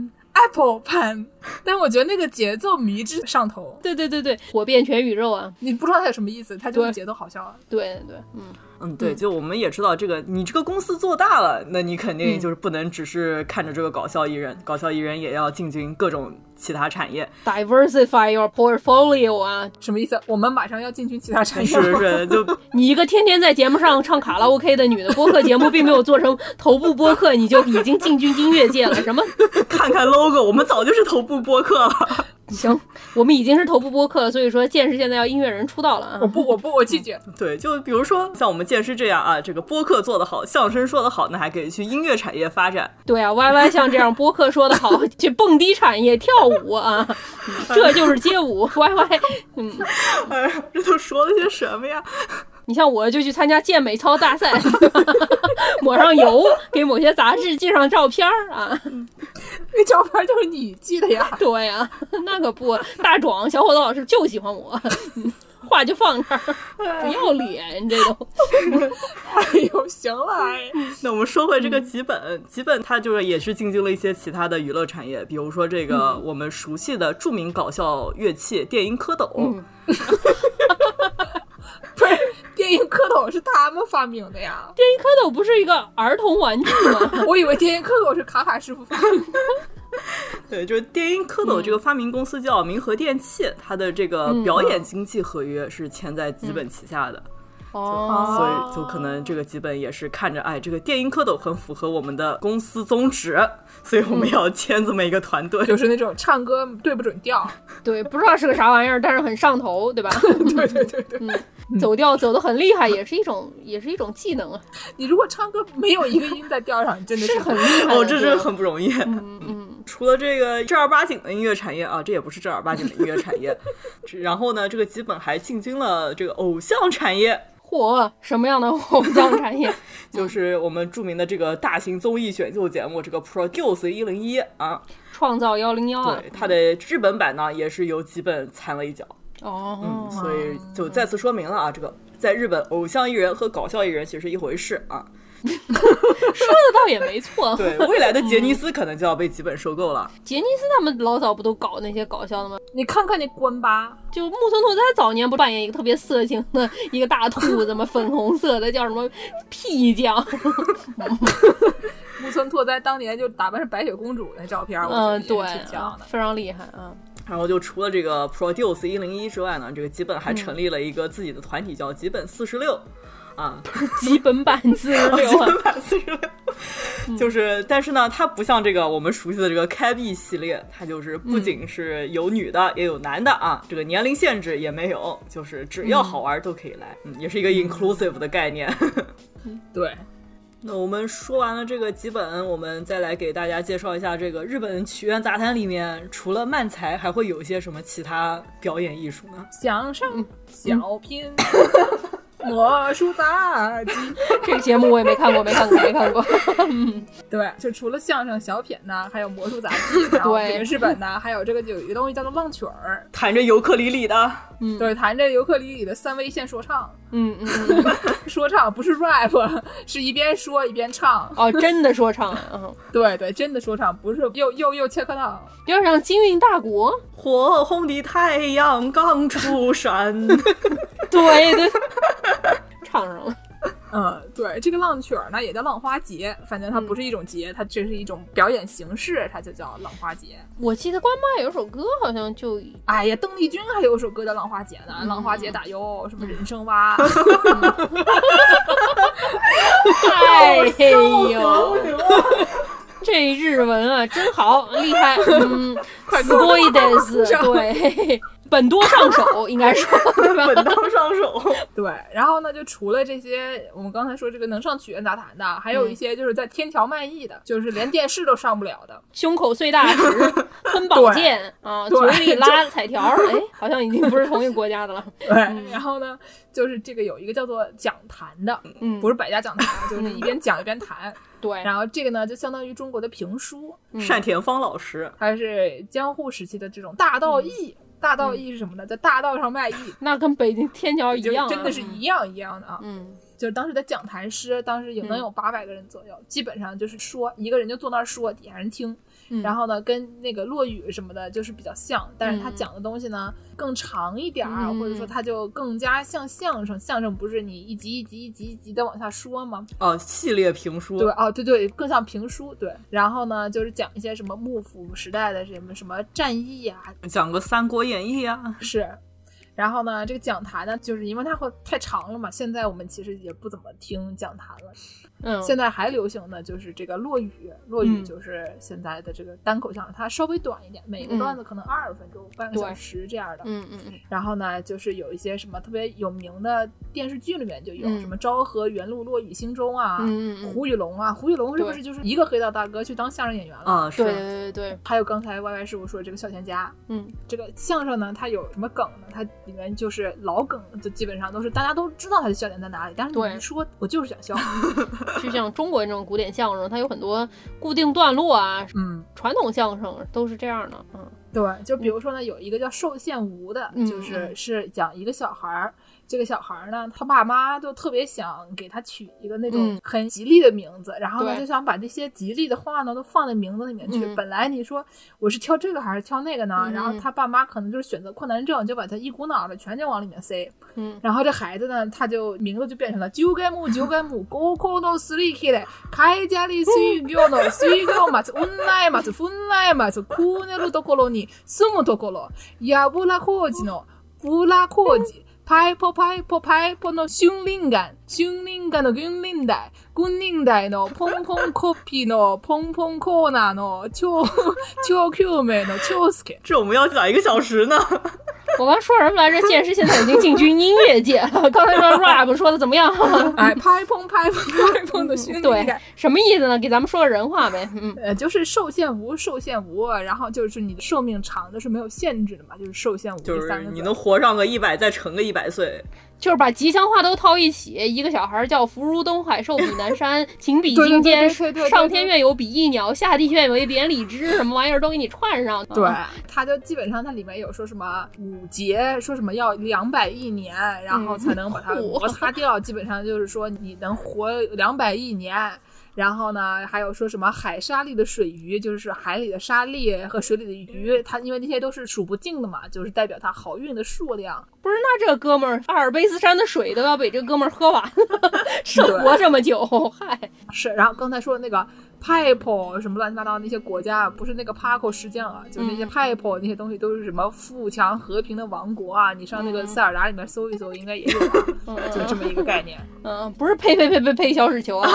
Apple Pen， 但我觉得那个节奏迷之上头。 对对对对，火遍全宇宙啊！ 你不知道它有什么意思，它就是节奏好笑啊。 对对，嗯嗯，对，就我们也知道这个，你这个公司做大了，那你肯定就是不能只是看着这个搞笑艺人，嗯、搞笑艺人也要进军各种其他产业 ，diversify your portfolio 啊， 什么意思？我们马上要进军其他产业。 是是，就你一个天天在节目上唱卡拉 OK 的女的，播客节目并没有做成头部播客，你就已经进军音乐界了？什么？ 看看 logo， 我们早就是头部播客了。 行，我们已经是头部播客了，所以说剑师现在要音乐人出道了啊！ 我不，我不，我拒绝。 对，就比如说像我们剑师这样啊，这个播客做得好，相声说得好，那还可以去音乐产业发展。 对啊 ，Y Y 像这样播客说得好，去蹦迪产业跳舞啊，这就是街舞。Y Y， 嗯， 哎呀，这都说了些什么呀？ 你像我就去参加健美操大赛，抹上油，给某些杂志寄上照片啊。 那照片就是你寄的呀？ 对呀、啊，那可不，大壮小伙子老师就喜欢我，话就放这儿，不要脸，这都。 哎呦，行了，哎。 那我们说回这个吉本，嗯、吉本它就是也是进军了一些其他的娱乐产业，比如说这个我们熟悉的著名搞笑乐器电音蝌蚪。嗯不是，电音蝌蚪是他们发明的呀。 电音蝌蚪不是一个儿童玩具吗？ 我以为电音蝌蚪是卡卡师傅发明的。 对，就是电音蝌蚪这个发明公司叫明和电器，嗯、它的这个表演经纪合约是签在吉本旗下的。嗯哦， 所以就可能这个吉本也是看着，哎，这个电音蝌蚪很符合我们的公司宗旨，所以我们要签这么一个团队， 嗯、就是那种唱歌对不准调， 对，不知道是个啥玩意儿，但是很上头，对吧？ 对对对对， 嗯，走调走得很厉害，也是一种，也是一种技能啊。 你如果唱歌没有一个音在调上，真的是很厉害的， 哦，这是很不容易。 嗯嗯。 除了这个正儿八经的音乐产业啊，这也不是正儿八经的音乐产业。然后呢，这个吉本还进军了这个偶像产业。 嚯，什么样的偶像产业？ 就是我们著名的这个大型综艺选秀节目，这个 Produce 一零一啊， 创造一零一啊。 对，它的日本版呢也是由吉本掺了一脚。 哦， 嗯，所以就再次说明了啊，这个在日本偶像艺人和搞笑艺人其实是一回事啊。 说的倒也没错。 对，未来的杰尼斯可能就要被吉本收购了。 杰尼斯他们老早不都搞那些搞笑的吗？ 你看看那关八， 就木村拓哉早年不扮演一个特别色情的一个大兔子吗？粉红色的叫什么屁酱。 木村拓哉当年就打扮成白雪公主那照片， 嗯，对， 挺像的， 非常厉害啊。 然后就除了这个 Produce 一零一之外呢，这个吉本还成立了一个自己的团体，叫吉本四十六。啊， 基本版四十六， 基本版四十六，就是，但是呢，它不像这个我们熟悉的这个开闭系列，它就是不仅是有女的，嗯、也有男的啊，这个年龄限制也没有，就是只要好玩都可以来，嗯，嗯也是一个 inclusive 的概念。 对。 那我们说完了这个吉本，我们再来给大家介绍一下这个日本曲苑杂谈里面，除了漫才，还会有一些什么其他表演艺术呢？ 相声、小品。魔术杂技这个节目我也没看过，没看过，没看过。 对，就除了相声、小品呢，还有魔术杂技，然后这个日本呢，还有这个有一个东西叫做浪曲儿， 弹着尤克里里的， 嗯，对，弹着尤克里里的三味线说唱， 嗯嗯嗯， 说唱不是 rap， 是一边说一边唱。 哦，真的说唱，嗯， 对对，真的说唱，不是又又又切克闹， 有点像金韵大国。 火红的太阳刚出山， 对对。唱上了， 嗯，对，这个浪曲儿呢也叫浪花节，反正它不是一种节，嗯、它这是一种表演形式，它就叫浪花节。 我记得关妈有首歌好像就， 哎呀，邓丽君还有首歌叫浪花节呢，嗯、浪花节打哟，什么人生蛙， 哎呦。这日文啊，真好，厉害！嗯， 快多一点是，对，本多上手，应该说，对吧？ 本多上手。 对，然后呢，就除了这些，我们刚才说这个能上曲苑杂谈的，还有一些就是在天桥卖艺的，嗯、就是连电视都上不了的， 胸口碎大石，吞宝剑啊，嘴里拉彩条，哎，好像已经不是同一个国家的了。 对，嗯、然后呢，就是这个有一个叫做讲坛的，嗯，不是百家讲坛，就是一边讲一边谈。 对， 然后这个呢，就相当于中国的评书。 嗯、单田芳老师， 他是江户时期的这种大道艺。嗯、大道艺是什么呢？在大道上卖艺， 那跟北京天桥一样、啊， 真的是一样一样的啊。 嗯。 就是当时的讲台诗，当时也能有八百个人左右、嗯、基本上就是说一个人就坐那儿说，底下人听、嗯、然后呢跟那个落语什么的就是比较像，但是他讲的东西呢、嗯、更长一点、嗯、或者说他就更加像相声，相声不是你一集一集一集一集的往下说吗？ 哦，系列评书。 对哦，对对，更像评书。对，然后呢就是讲一些什么幕府时代的什么什么战役啊， 讲个三国演义啊。 是，然后呢这个讲坛呢就是因为它会太长了嘛，现在我们其实也不怎么听讲坛了。嗯，现在还流行的就是这个落语，落语就是现在的这个单口相声，它稍微短一点，每个段子可能二十分钟、嗯、半个小时这样的。 嗯嗯嗯。 然后呢，就是有一些什么特别有名的电视剧里面就有、嗯、什么昭和元禄落语兴中啊，嗯嗯胡宇龙啊，胡宇龙是不是就是一个黑道大哥去当相声演员了？ 啊，是。 对对对对。 还有刚才 Y Y 师傅说的这个小田家， 嗯， 这个相声呢，它有什么梗呢？它里面就是老梗，就基本上都是大家都知道它的笑点在哪里，但是你一说，我就是想笑。 就像中国这种古典相声，它有很多固定段落啊， 嗯， 传统相声都是这样的，嗯， 对，就比如说呢，有一个叫寿限无的， 嗯、 就是是讲一个小孩儿。这个小孩呢，他爸妈就特别想给他取一个那种很吉利的名字、嗯、然后呢就想把这些吉利的话呢都放在名字里面去、嗯、本来你说我是挑这个还是挑那个呢、嗯、然后他爸妈可能就是选择困难症，就把他一股脑的全就往里面塞。 嗯， 然后这孩子呢他就名字就变成了九月木九月木高校のすり切れ海砂利水魚の水魚松雲内松粉内松くねるところに住むところやぶら工事のぶら工事パイポパイポパイポの春林岩春林岩の軍林台軍林台のポンポンコピーのポンポンコーナーの超超救命の超介， 这我们要讲一个小时呢。 我刚说什么来着？剑师现在已经进军音乐界了。刚才说 rap 说的怎么样？ 哎，拍碰拍碰拍碰的训练对，什么意思呢？给咱们说个人话呗。嗯， 呃，就是寿限无，寿限无，然后就是你的寿命长的是没有限制的嘛，就是寿限无这三个字。 就是你能活上个一百，再乘个一百岁。 就是把吉祥话都套一起，一个小孩叫福如东海，寿比南山，情比金坚，上天愿有比翼鸟，下地愿有一连理枝，什么玩意儿都给你串上。 对，它就基本上它里面有说什么五劫，说什么要两百亿年，然后才能把它摩擦掉，嗯、基本上就是说你能活两百亿年。然后呢还有说什么海沙粒的水鱼，就是海里的沙粒和水里的鱼，它因为那些都是数不尽的嘛，就是代表它好运的数量。 不是，那这个哥们儿阿尔卑斯山的水都要被这个哥们儿喝完了，生活这么久，嗨。 是，然后刚才说的那个派普什么乱七八糟那些国家，不是那个帕克石匠啊，就是那些派普那些东西都是什么富强和平的王国啊，你上那个塞尔达里面搜一搜应该也有啊，嗯、就这么一个概念。 嗯，不是呸呸呸呸呸小屎球啊。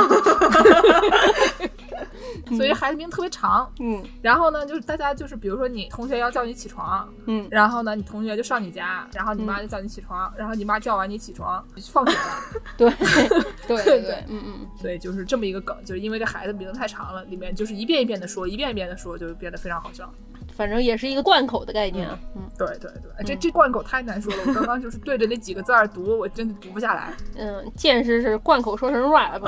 所以孩子名特别长， 嗯， 然后呢，就是大家就是比如说你同学要叫你起床， 嗯， 然后呢，你同学就上你家，然后你妈就叫你起床，嗯、然后你妈叫完你起床，放学了， 对对对对，嗯嗯， 所以就是这么一个梗，就是因为这孩子名字太长了，里面就是一遍一遍的说，一遍一遍的说，就变得非常好笑。 反正也是一个贯口的概念， 嗯，对对对，这这贯口太难说了，我刚刚就是对着那几个字儿读，我真的读不下来。 嗯，见识是贯口说成 rap，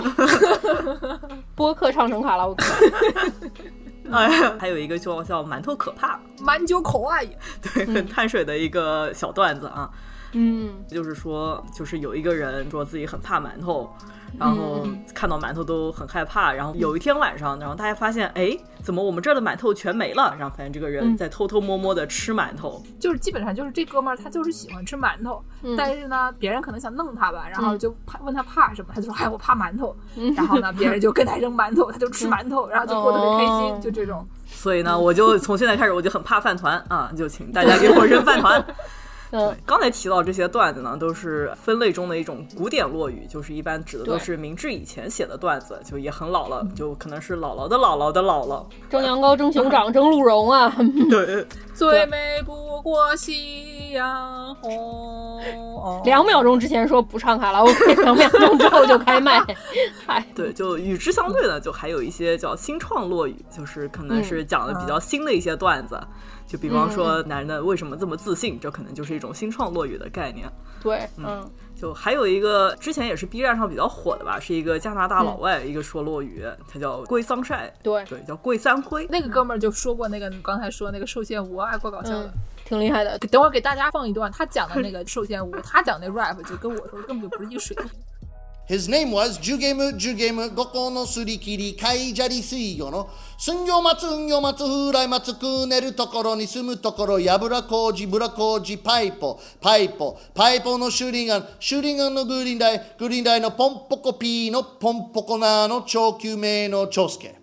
播客唱成卡拉 OK。 哎呀，还有一个就叫馒头可怕， 满酒口啊也， 对，很碳水的一个小段子啊。 嗯， 就是说，就是有一个人说自己很怕馒头。然后看到馒头都很害怕，然后有一天晚上，然后大家发现，哎，怎么我们这儿的馒头全没了？然后发现这个人在偷偷摸摸的吃馒头， 嗯、就是基本上就是这哥们儿他就是喜欢吃馒头，嗯、但是呢，别人可能想弄他吧，然后就怕问他怕什么，他就说，哎，我怕馒头。嗯、然后呢，别人就跟他扔馒头，他就吃馒头，然后就过得很开心，哦、就这种。 所以呢，我就从现在开始我就很怕饭团啊，就请大家给我扔饭团。对，刚才提到这些段子呢，都是分类中的一种古典落语，就是一般指的都是明治以前写的段子，就也很老了，就可能是姥姥的姥姥的姥姥。 蒸羊羔、蒸熊掌、蒸鹿茸啊。 对， 最美不过夕阳红。 两秒钟之前说不唱卡拉 OK， 两秒钟之后就开麦。 对，就与之相对的，就还有一些叫新创落语，就是可能是讲的比较新的一些段子。嗯就比方说男的为什么这么自信，嗯、这可能就是一种新创落语的概念。 对， 嗯，嗯就还有一个之前也是 B 站上比较火的吧，是一个加拿大老外、嗯、一个说落语，他叫龟桑晒， 对对，叫龟三辉。 那个哥们儿就说过那个你刚才说那个寿限无，还怪搞笑的。 嗯挺厉害的， 等会儿给大家放一段他讲的那个寿限无，他讲那 rap 就跟我说根本就不是一个水平。 His name was ジュゲムジュゲム五個のすり切り海砂利水魚のすんぎょ松うんぎょ松フライ松くねるところに住むところやぶらこうじぶらこうじパイポパイポパイポのシュリンガンシュリンガンのグリーンダイグリーンダイのポンポコピーのポンポコナーの超救命の長介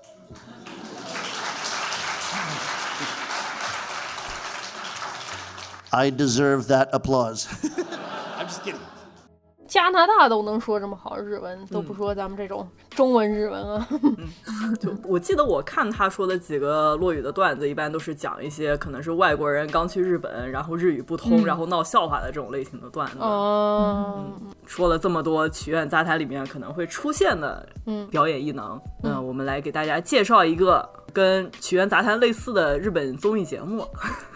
I deserve that applause. I'm just kidding. 加拿大都能说这么好日文，都不说咱们这种中文日文啊。 嗯、就我记得我看他说的几个落语的段子，一般都是讲一些可能是外国人刚去日本，然后日语不通，嗯、然后闹笑话的这种类型的段子。哦、嗯，说了这么多曲苑杂谈里面可能会出现的表演艺能，嗯，呃、我们来给大家介绍一个跟曲苑杂谈类似的日本综艺节目。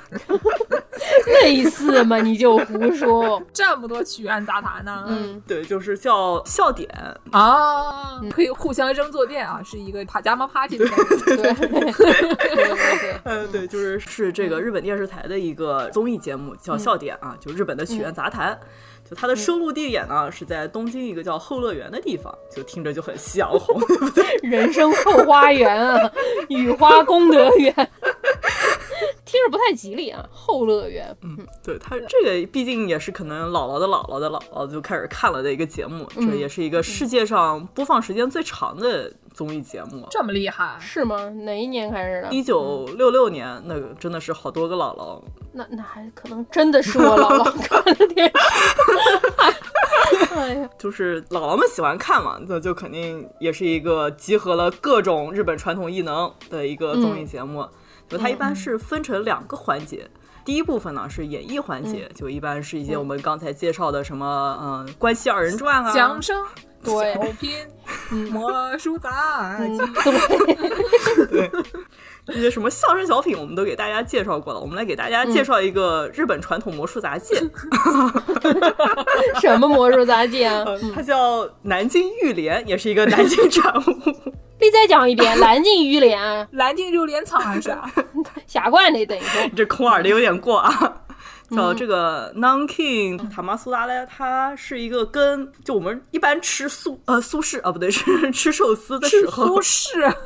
类似吗？你就胡说！ 这么多曲苑杂谈呢？ 嗯，对，就是叫笑点啊，嗯、可以互相扔坐垫啊，是一个帕加马 party 的感觉。 对对对对， 呃，对，就是是这个日本电视台的一个综艺节目，叫笑点啊，就日本的曲苑杂谈。嗯就它的收录地点呢、嗯、是在东京一个叫后乐园的地方，就听着就很香红，对不对？ 人生后花园啊，雨花功德园，听着不太吉利啊。后乐园， 嗯，对，它这个毕竟也是可能姥姥的姥姥的姥姥就开始看了的一个节目，嗯、这也是一个世界上播放时间最长的综艺节目。 这么厉害是吗？哪一年开始的？ 一九六六年，那个真的是好多个姥姥。 那那还可能真的是我姥姥看的电视。哎呀， 就是姥姥们喜欢看嘛，那就肯定也是一个集合了各种日本传统艺能的一个综艺节目。嗯、就它一般是分成两个环节。嗯第一部分呢是演绎环节，嗯、就一般是一些我们刚才介绍的什么，嗯、呃，关西二人转啊， 相声， 对， 小品，魔术杂技， 对，这些什么相声小品我们都给大家介绍过了。我们来给大家介绍一个日本传统魔术杂技。 嗯、什么魔术杂技啊？ 呃、它叫南京玉莲，也是一个南京产物。 你再讲一遍，蓝镜鱼莲， 蓝镜榴莲草还是啥？ 下关的等于说， 这空耳的有点过啊。叫这个 Nanking Tamasuda 呢，它是一个跟就我们一般吃素呃苏式啊不对是吃寿司的时候， 苏式，疯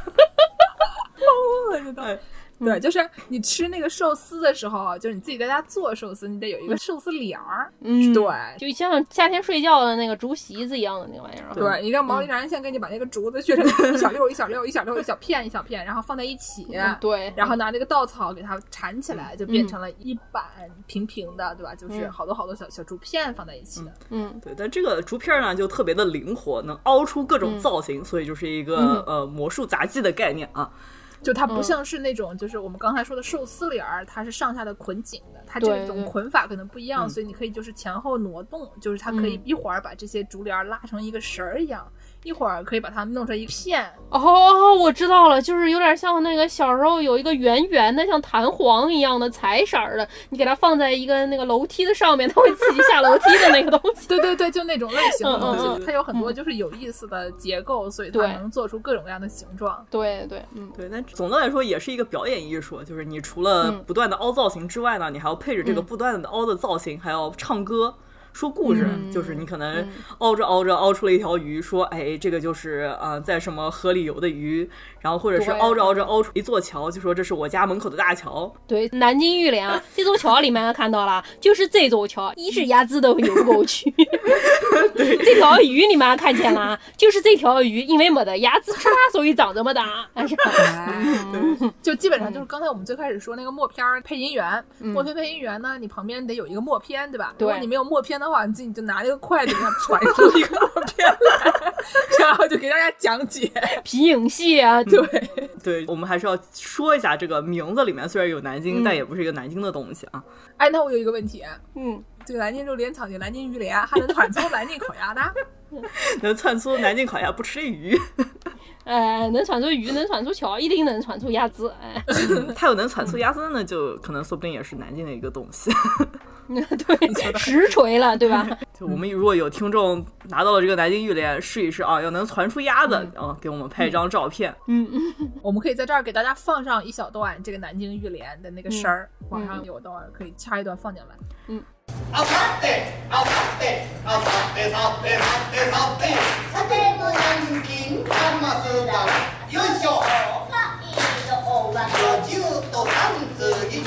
了这都。对，就是你吃那个寿司的时候，就是你自己在家做寿司，你得有一个寿司帘儿。嗯，对， 就像夏天睡觉的那个竹席子一样的那个玩意儿。 对，你让毛利兰人先给你把那个竹子削成一小溜一小溜一小溜一小片一小片，然后放在一起。 嗯、对， 然后拿那个稻草给它缠起来，就变成了一板平平的，对吧？就是好多好多小小竹片放在一起的。 嗯， 对，但这个竹片呢就特别的灵活，能凹出各种造型，嗯、所以就是一个、嗯、呃魔术杂技的概念啊。 就它不像是那种、嗯、就是我们刚才说的寿司帘儿，它是上下的捆紧的，它这种捆法可能不一样，所以你可以就是前后挪动，就是它可以一会儿把这些竹帘拉成一个绳儿一样，一会儿可以把它弄成一片。 哦，我知道了，就是有点像那个小时候有一个圆圆的像弹簧一样的彩色的，你给它放在一个那个楼梯的上面，它会自己下楼梯的那个东西。 对对对，就那种类型的东西，嗯嗯、它有很多就是有意思的结构，嗯、所以它能做出各种各样的形状。 对对， 嗯，对，那总的来说也是一个表演艺术，就是你除了不断的凹造型之外呢，嗯、你还要配着这个不断的凹的造型，嗯、还要唱歌。说故事、嗯、就是你可能凹着凹着凹出了一条鱼，说哎这个就是呃在什么河里游的鱼，然后或者是凹着凹着凹出一座桥，就说这是我家门口的大桥。 对，南京玉莲啊，这座桥里面看到了，就是这座桥一是鸭子都游过去。对，这条鱼你们看见了，就是这条鱼因为没得鸭子吃它，所以长这么大。是嗯、就基本上就是刚才我们最开始说那个默片配音员，嗯、默片配音员呢，你旁边得有一个默片，对吧？ 对， 如果你没有默片的话，你自己就拿那个筷子给它传出一个默片来，然后就给大家讲解皮影戏啊。 对、 嗯、对，我们还是要说一下这个名字里面虽然有南京、嗯、但也不是一个南京的东西啊。 哎，那我有一个问题， 嗯， 这个南京榴莲草就南京鱼莲，还能传出南京烤鸭的？ 能窜出南京烤鸭不吃鱼。 呃，能传出鱼，能传出桥，一定能传出鸭子。哎， 嗯、它有能传出鸭子呢，就可能说不定也是南京的一个东西。 对，实锤了，对吧？ 就我们如果有听众拿到了这个南京玉莲，试一试啊，要能传出鸭子，然、嗯、后、啊、给我们拍一张照片。 嗯嗯， 我们可以在这儿给大家放上一小段这个南京玉莲的那个声儿，嗯、网上有的可以插一段放进来。 嗯。 あさってあさってあさってさってさってさってさても南京かますだよいしょごじゅうとさん次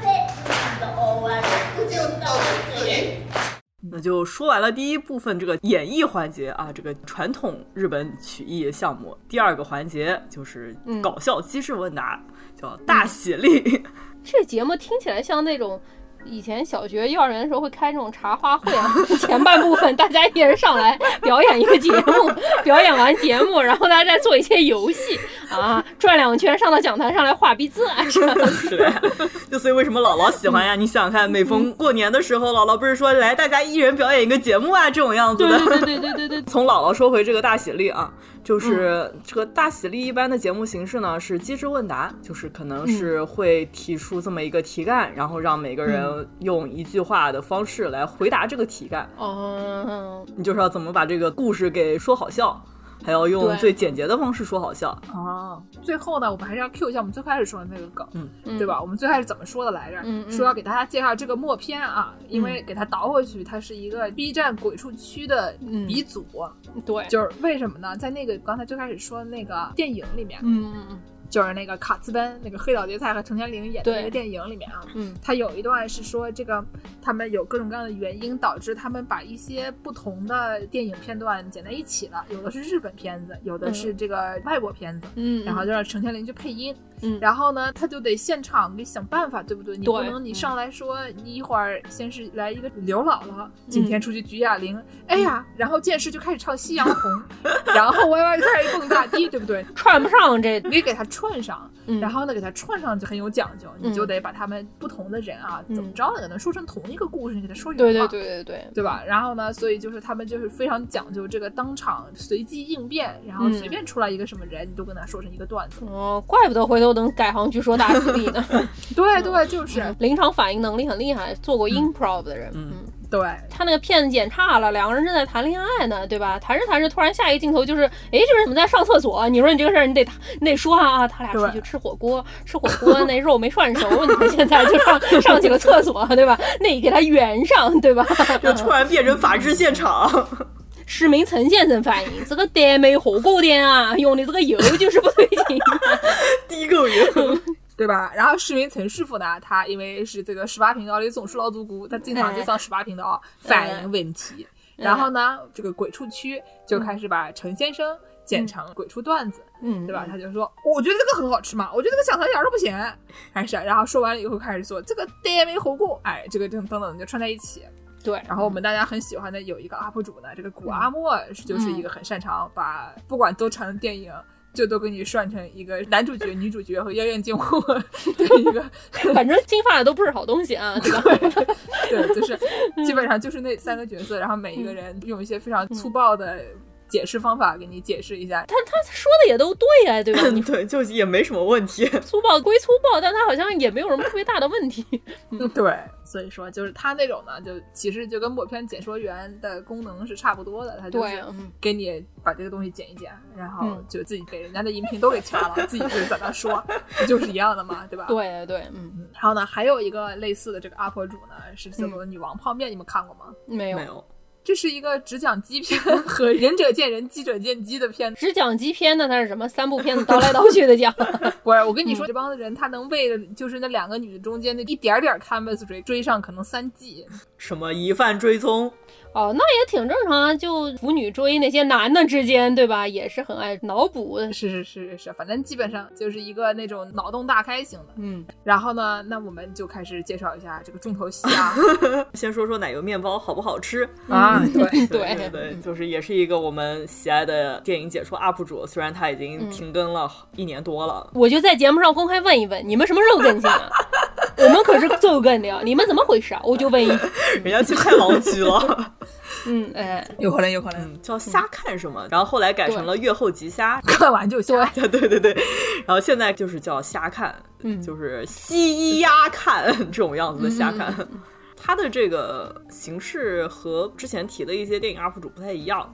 ろくじゅうとろく次。 那就说完了第一部分这个演绎环节啊，这个传统日本曲艺项目。第二个环节就是搞笑机智问答，嗯、叫大喜力。嗯、 这节目听起来像那种以前小学幼儿园的时候会开这种茶话会啊，前半部分大家一人上来表演一个节目，表演完节目，然后大家再做一些游戏啊，转两圈上到讲台上来画笔字啊，是吧？ 是的，就所以为什么姥姥喜欢呀？嗯、你想想看，每逢过年的时候，姥姥不是说来大家一人表演一个节目啊，这种样子的。 对对对对对对。 从姥姥说回这个大喜力啊。就是这个大喜力一般的节目形式呢是机智问答，就是可能是会提出这么一个题干，嗯、然后让每个人用一句话的方式来回答这个题干。哦，你就是要怎么把这个故事给说好笑，还要用最简洁的方式说好笑。 哦，最后呢，我们还是要 cue 一下我们最开始说的那个梗，嗯，对吧？我们最开始怎么说的来着？嗯，说要给大家介绍这个默片啊，嗯、因为给它倒回去，它是一个 B 站鬼畜区的鼻祖。 嗯、对， 就是为什么呢？在那个刚才最开始说的那个电影里面，嗯嗯嗯。就是那个卡茨班那个黑岛结菜和成田绫演的那个电影里面啊，嗯，他有一段是说这个他们有各种各样的原因导致他们把一些不同的电影片段剪在一起了，有的是日本片子，有的是这个外国片子，嗯，然后就让成田绫去配音，嗯，然后呢他就得现场给想办法，对不对？你不能你上来说你一会儿先是来一个刘姥姥，今天出去举哑铃，嗯、哎呀，然后剑士就开始唱夕阳红，然后歪歪就开始蹦大迪，对不对？ 串不上这， 你给他串上，嗯、然后呢给他串上就很有讲究，嗯、你就得把他们不同的人啊，嗯、怎么着也能说成同一个故事，你给他说原话， 对对对对对， 对吧？然后呢，所以就是他们就是非常讲究这个当场随机应变，然后随便出来一个什么人，嗯、你都跟他说成一个段子。 哦，怪不得回头能改行去说大喜力呢。 对对，就是、 嗯、临场反应能力很厉害，做过 improv 的人。嗯。嗯对， 他那个片子剪差了，两个人正在谈恋爱呢，对吧？谈着谈着，突然下一个镜头就是，哎，这人怎么在上厕所？你说你这个事儿，你得你得说啊，他俩出去吃火锅，吃火锅那肉没涮熟，你们现在就上上起了厕所，对吧？那你给他圆上，对吧？ 就突然变成法制现场。 市民陈先生反映，这个丹梅火锅店啊，用的这个油就是不对劲， 低够油。 对吧？然后市民陈师傅呢，他因为是这个十八频道的总是老祖姑，他经常就上十八频道反映问题。嗯、然后呢，这个鬼畜区就开始把陈先生剪成鬼畜段子，嗯，对吧？他就说，我觉得这个很好吃嘛，我觉得这个香肠一点都不咸，还是。然后说完了以后开始说这个丹梅火锅，哎，这个等等等就串在一起。 对， 然后我们大家很喜欢的有一个 U P 主呢，这个古阿莫就是一个很擅长把不管多长的电影。就都给你涮成一个男主角、女主角和妖艳贱货的一个， 反正金发的都不是好东西啊，对吧？ 对，就是基本上就是那三个角色，然后每一个人用一些非常粗暴的解释方法给你解释一下。 他他说的也都对呀、啊，对吧？ 对，就也没什么问题。 粗暴归粗暴，但他好像也没有什么特别大的问题。 嗯，对。所以说就是他那种呢，就其实就跟默片解说员的功能是差不多的，他就是给你把这个东西剪一剪，然后就自己给人家的音频都给掐了，自己就在那说，不就是一样的嘛，对吧？ 对对，嗯。 然后呢，还有一个类似的这个 U P 主呢，是叫做女王泡面，嗯、你们看过吗？ 没有。 没有。 这是一个只讲鸡片和仁者见仁鸡者见鸡的片子。 只讲鸡片呢，它是什么？三部片子倒来倒去的讲。 不是，我跟你说，嗯、这帮人他能为了就是那两个女的中间那一点点 canvas 追追上可能三季。 什么疑犯追踪？ 哦，那也挺正常啊，就腐女追那些男的之间，对吧？也是很爱脑补的。 是是是是是，反正基本上就是一个那种脑洞大开型的。嗯，然后呢，那我们就开始介绍一下这个重头戏啊。 先说说奶油面包好不好吃啊？对对对 对, 对，就是也是一个我们喜爱的电影解说 U P 主，虽然他已经停更了一年多了。 嗯、我就在节目上公开问一问，你们什么时候更新啊？我们可是周更的呀，你们怎么回事啊？我就问一， 人家去太牢居了。 嗯，哎， 有可能，有可能、 嗯、叫瞎看什么，然后后来改成了月后即瞎， 看完就瞎， 对对对对，然后现在就是叫瞎看，嗯，就是西鸭看这种样子的瞎看。嗯嗯，它的这个形式和之前提的一些电影 U P 主不太一样。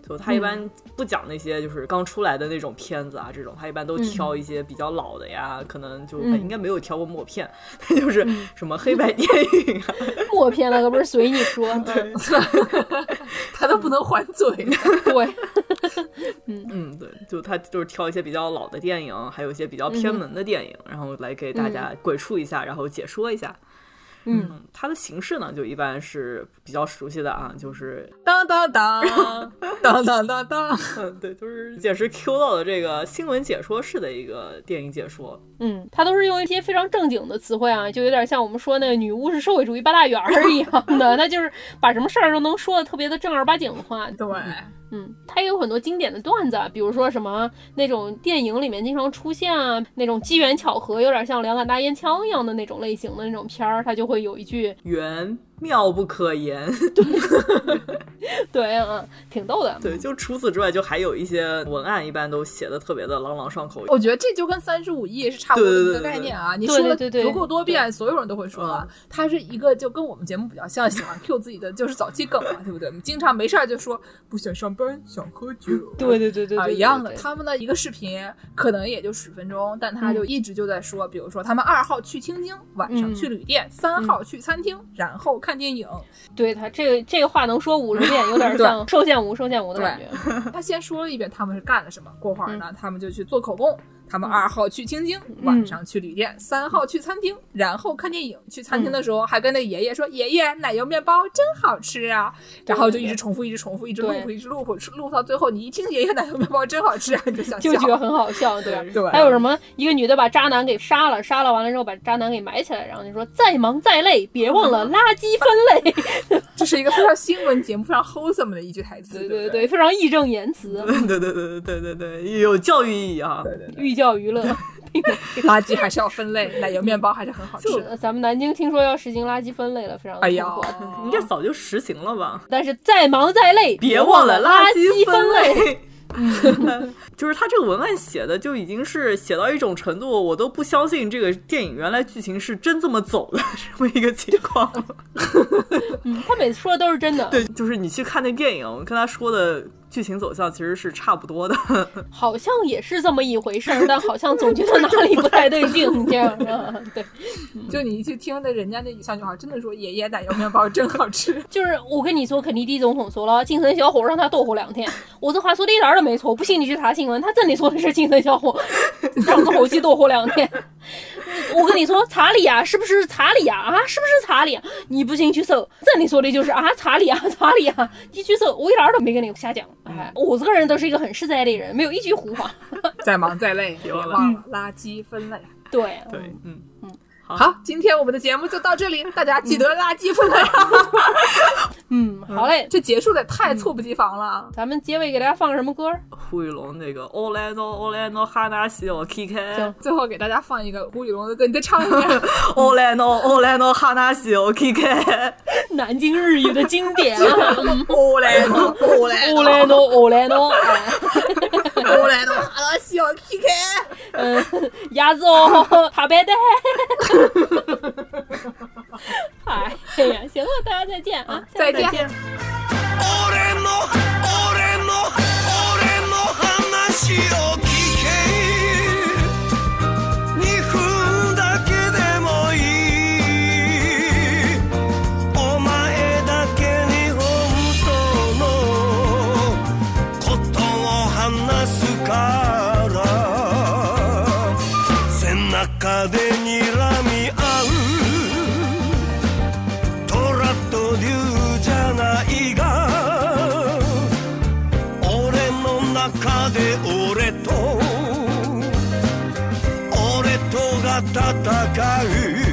就他一般不讲那些就是刚出来的那种片子啊，这种他一般都挑一些比较老的呀，嗯、可能就他应该没有挑过默片，嗯、就是什么黑白电影啊， 默片那可不是随你说， 对，他都不能还嘴， 对， 嗯嗯，对，就他就是挑一些比较老的电影，还有一些比较偏门的电影，嗯、然后来给大家鬼畜一下，然后解说一下。嗯，它的形式呢，就一般是比较熟悉的啊，就是当当当当当当当， 嗯，对，就是解释 Q 到的这个新闻解说式的一个电影解说。 嗯，它都是用一些非常正经的词汇啊，就有点像我们说那个女巫是社会主义八大员儿一样的，它就是把什么事儿都能说的特别的正儿八经的话。 对。 嗯，它也有很多经典的段子，比如说什么那种电影里面经常出现啊，那种机缘巧合，有点像两杆大烟枪一样的那种类型的那种片儿，它就会有一句缘妙不可言。 对，对啊，挺逗的。 对，就除此之外，就还有一些文案，一般都写的特别的朗朗上口。 我觉得这就跟三十五亿是差不多的一个概念啊， 对对对对， 你说了足够多遍，所有人都会说啊。它是一个就跟我们节目比较像，喜欢 Q 自己的就是早期梗嘛，对不对？经常没事就说不想上班，想喝酒。 对对对对对， 啊，一样的。他们的一个视频可能也就十分钟，但他就一直就在说，嗯、比如说他们二号去听经，晚上去旅店，三、嗯、号去餐厅，然后看电影。 对，他这个这个话能说五十遍，有点像寿限无寿限无的感觉。 他先说了一遍他们是干了什么，过会儿呢，嗯、他们就去做口供。他们二号去听经，嗯、晚上去旅店，三号去餐厅，然后看电影。去餐厅的时候还跟那爷爷说：“爷爷，奶油面包真好吃啊！”然后就一直重复，一直重复，一直录，一直录，录到最后，你一听爷爷奶油面包真好吃啊，你就想笑， 就觉得很好笑，对吧？ 对。 还有什么一个女的把渣男给杀了，杀了完了之后把渣男给埋起来，然后就说：“再忙再累，别忘了垃圾分类。” 这是一个非常新闻节目、非常 wholesome 的一句台词， 对对对，非常义正言辞， 对对对对对对对，有教育意义啊， 对对对， 寓教于乐。 垃圾还是要分类，奶油面包还是很好吃的。 咱们南京听说要实行垃圾分类了，非常哎呀， 应该早就实行了吧？ 但是再忙再累， 别忘了垃圾分类。 嗯， 就是他这个文案写的就已经是写到一种程度，我都不相信这个电影原来剧情是真这么走的这么一个情况。 嗯，他每次说的都是真的。 对，就是你去看那电影，跟他说的剧情走向其实是差不多的， 好像也是这么一回事儿，但好像总觉得哪里不太对劲，这样啊？对， 就你一去听的人家那小女孩真的说爷爷奶油面包真好吃， 就是我跟你说，肯尼迪总统说了，精神小伙让他多活两天，我这话说的一点都没错，不信你去查新闻，他真的说的是精神小伙让这口气多活两天。我跟你说，查理啊，是不是查理啊？啊，是不是查理啊？你不信去搜，真的说的就是啊，查理啊，查理啊，你去搜，我一点都没跟你瞎讲。哎，我这个人都是一个很实在的人，没有一句胡话。 再忙再累，别忘了垃圾分类。 对对，嗯嗯。 好，今天我们的节目就到这里，大家记得垃圾分类。 嗯，好嘞， 这结束的太猝不及防了。 嗯、咱们结尾给大家放什么歌？ 胡宇龙那个《欧莱诺欧莱诺哈纳西奥 K K》。 行，最后给大家放一个胡宇龙的歌，你再唱一遍。 欧莱诺欧莱诺哈纳西奥 K K， 南京日语的经典啊！ 欧莱诺欧莱欧莱诺欧莱诺， 欧莱诺哈纳西奥 K K。 嗯，鸭子哦，塔贝的。哎呀，行了，大家再见啊！ 再见。 再见。 戦う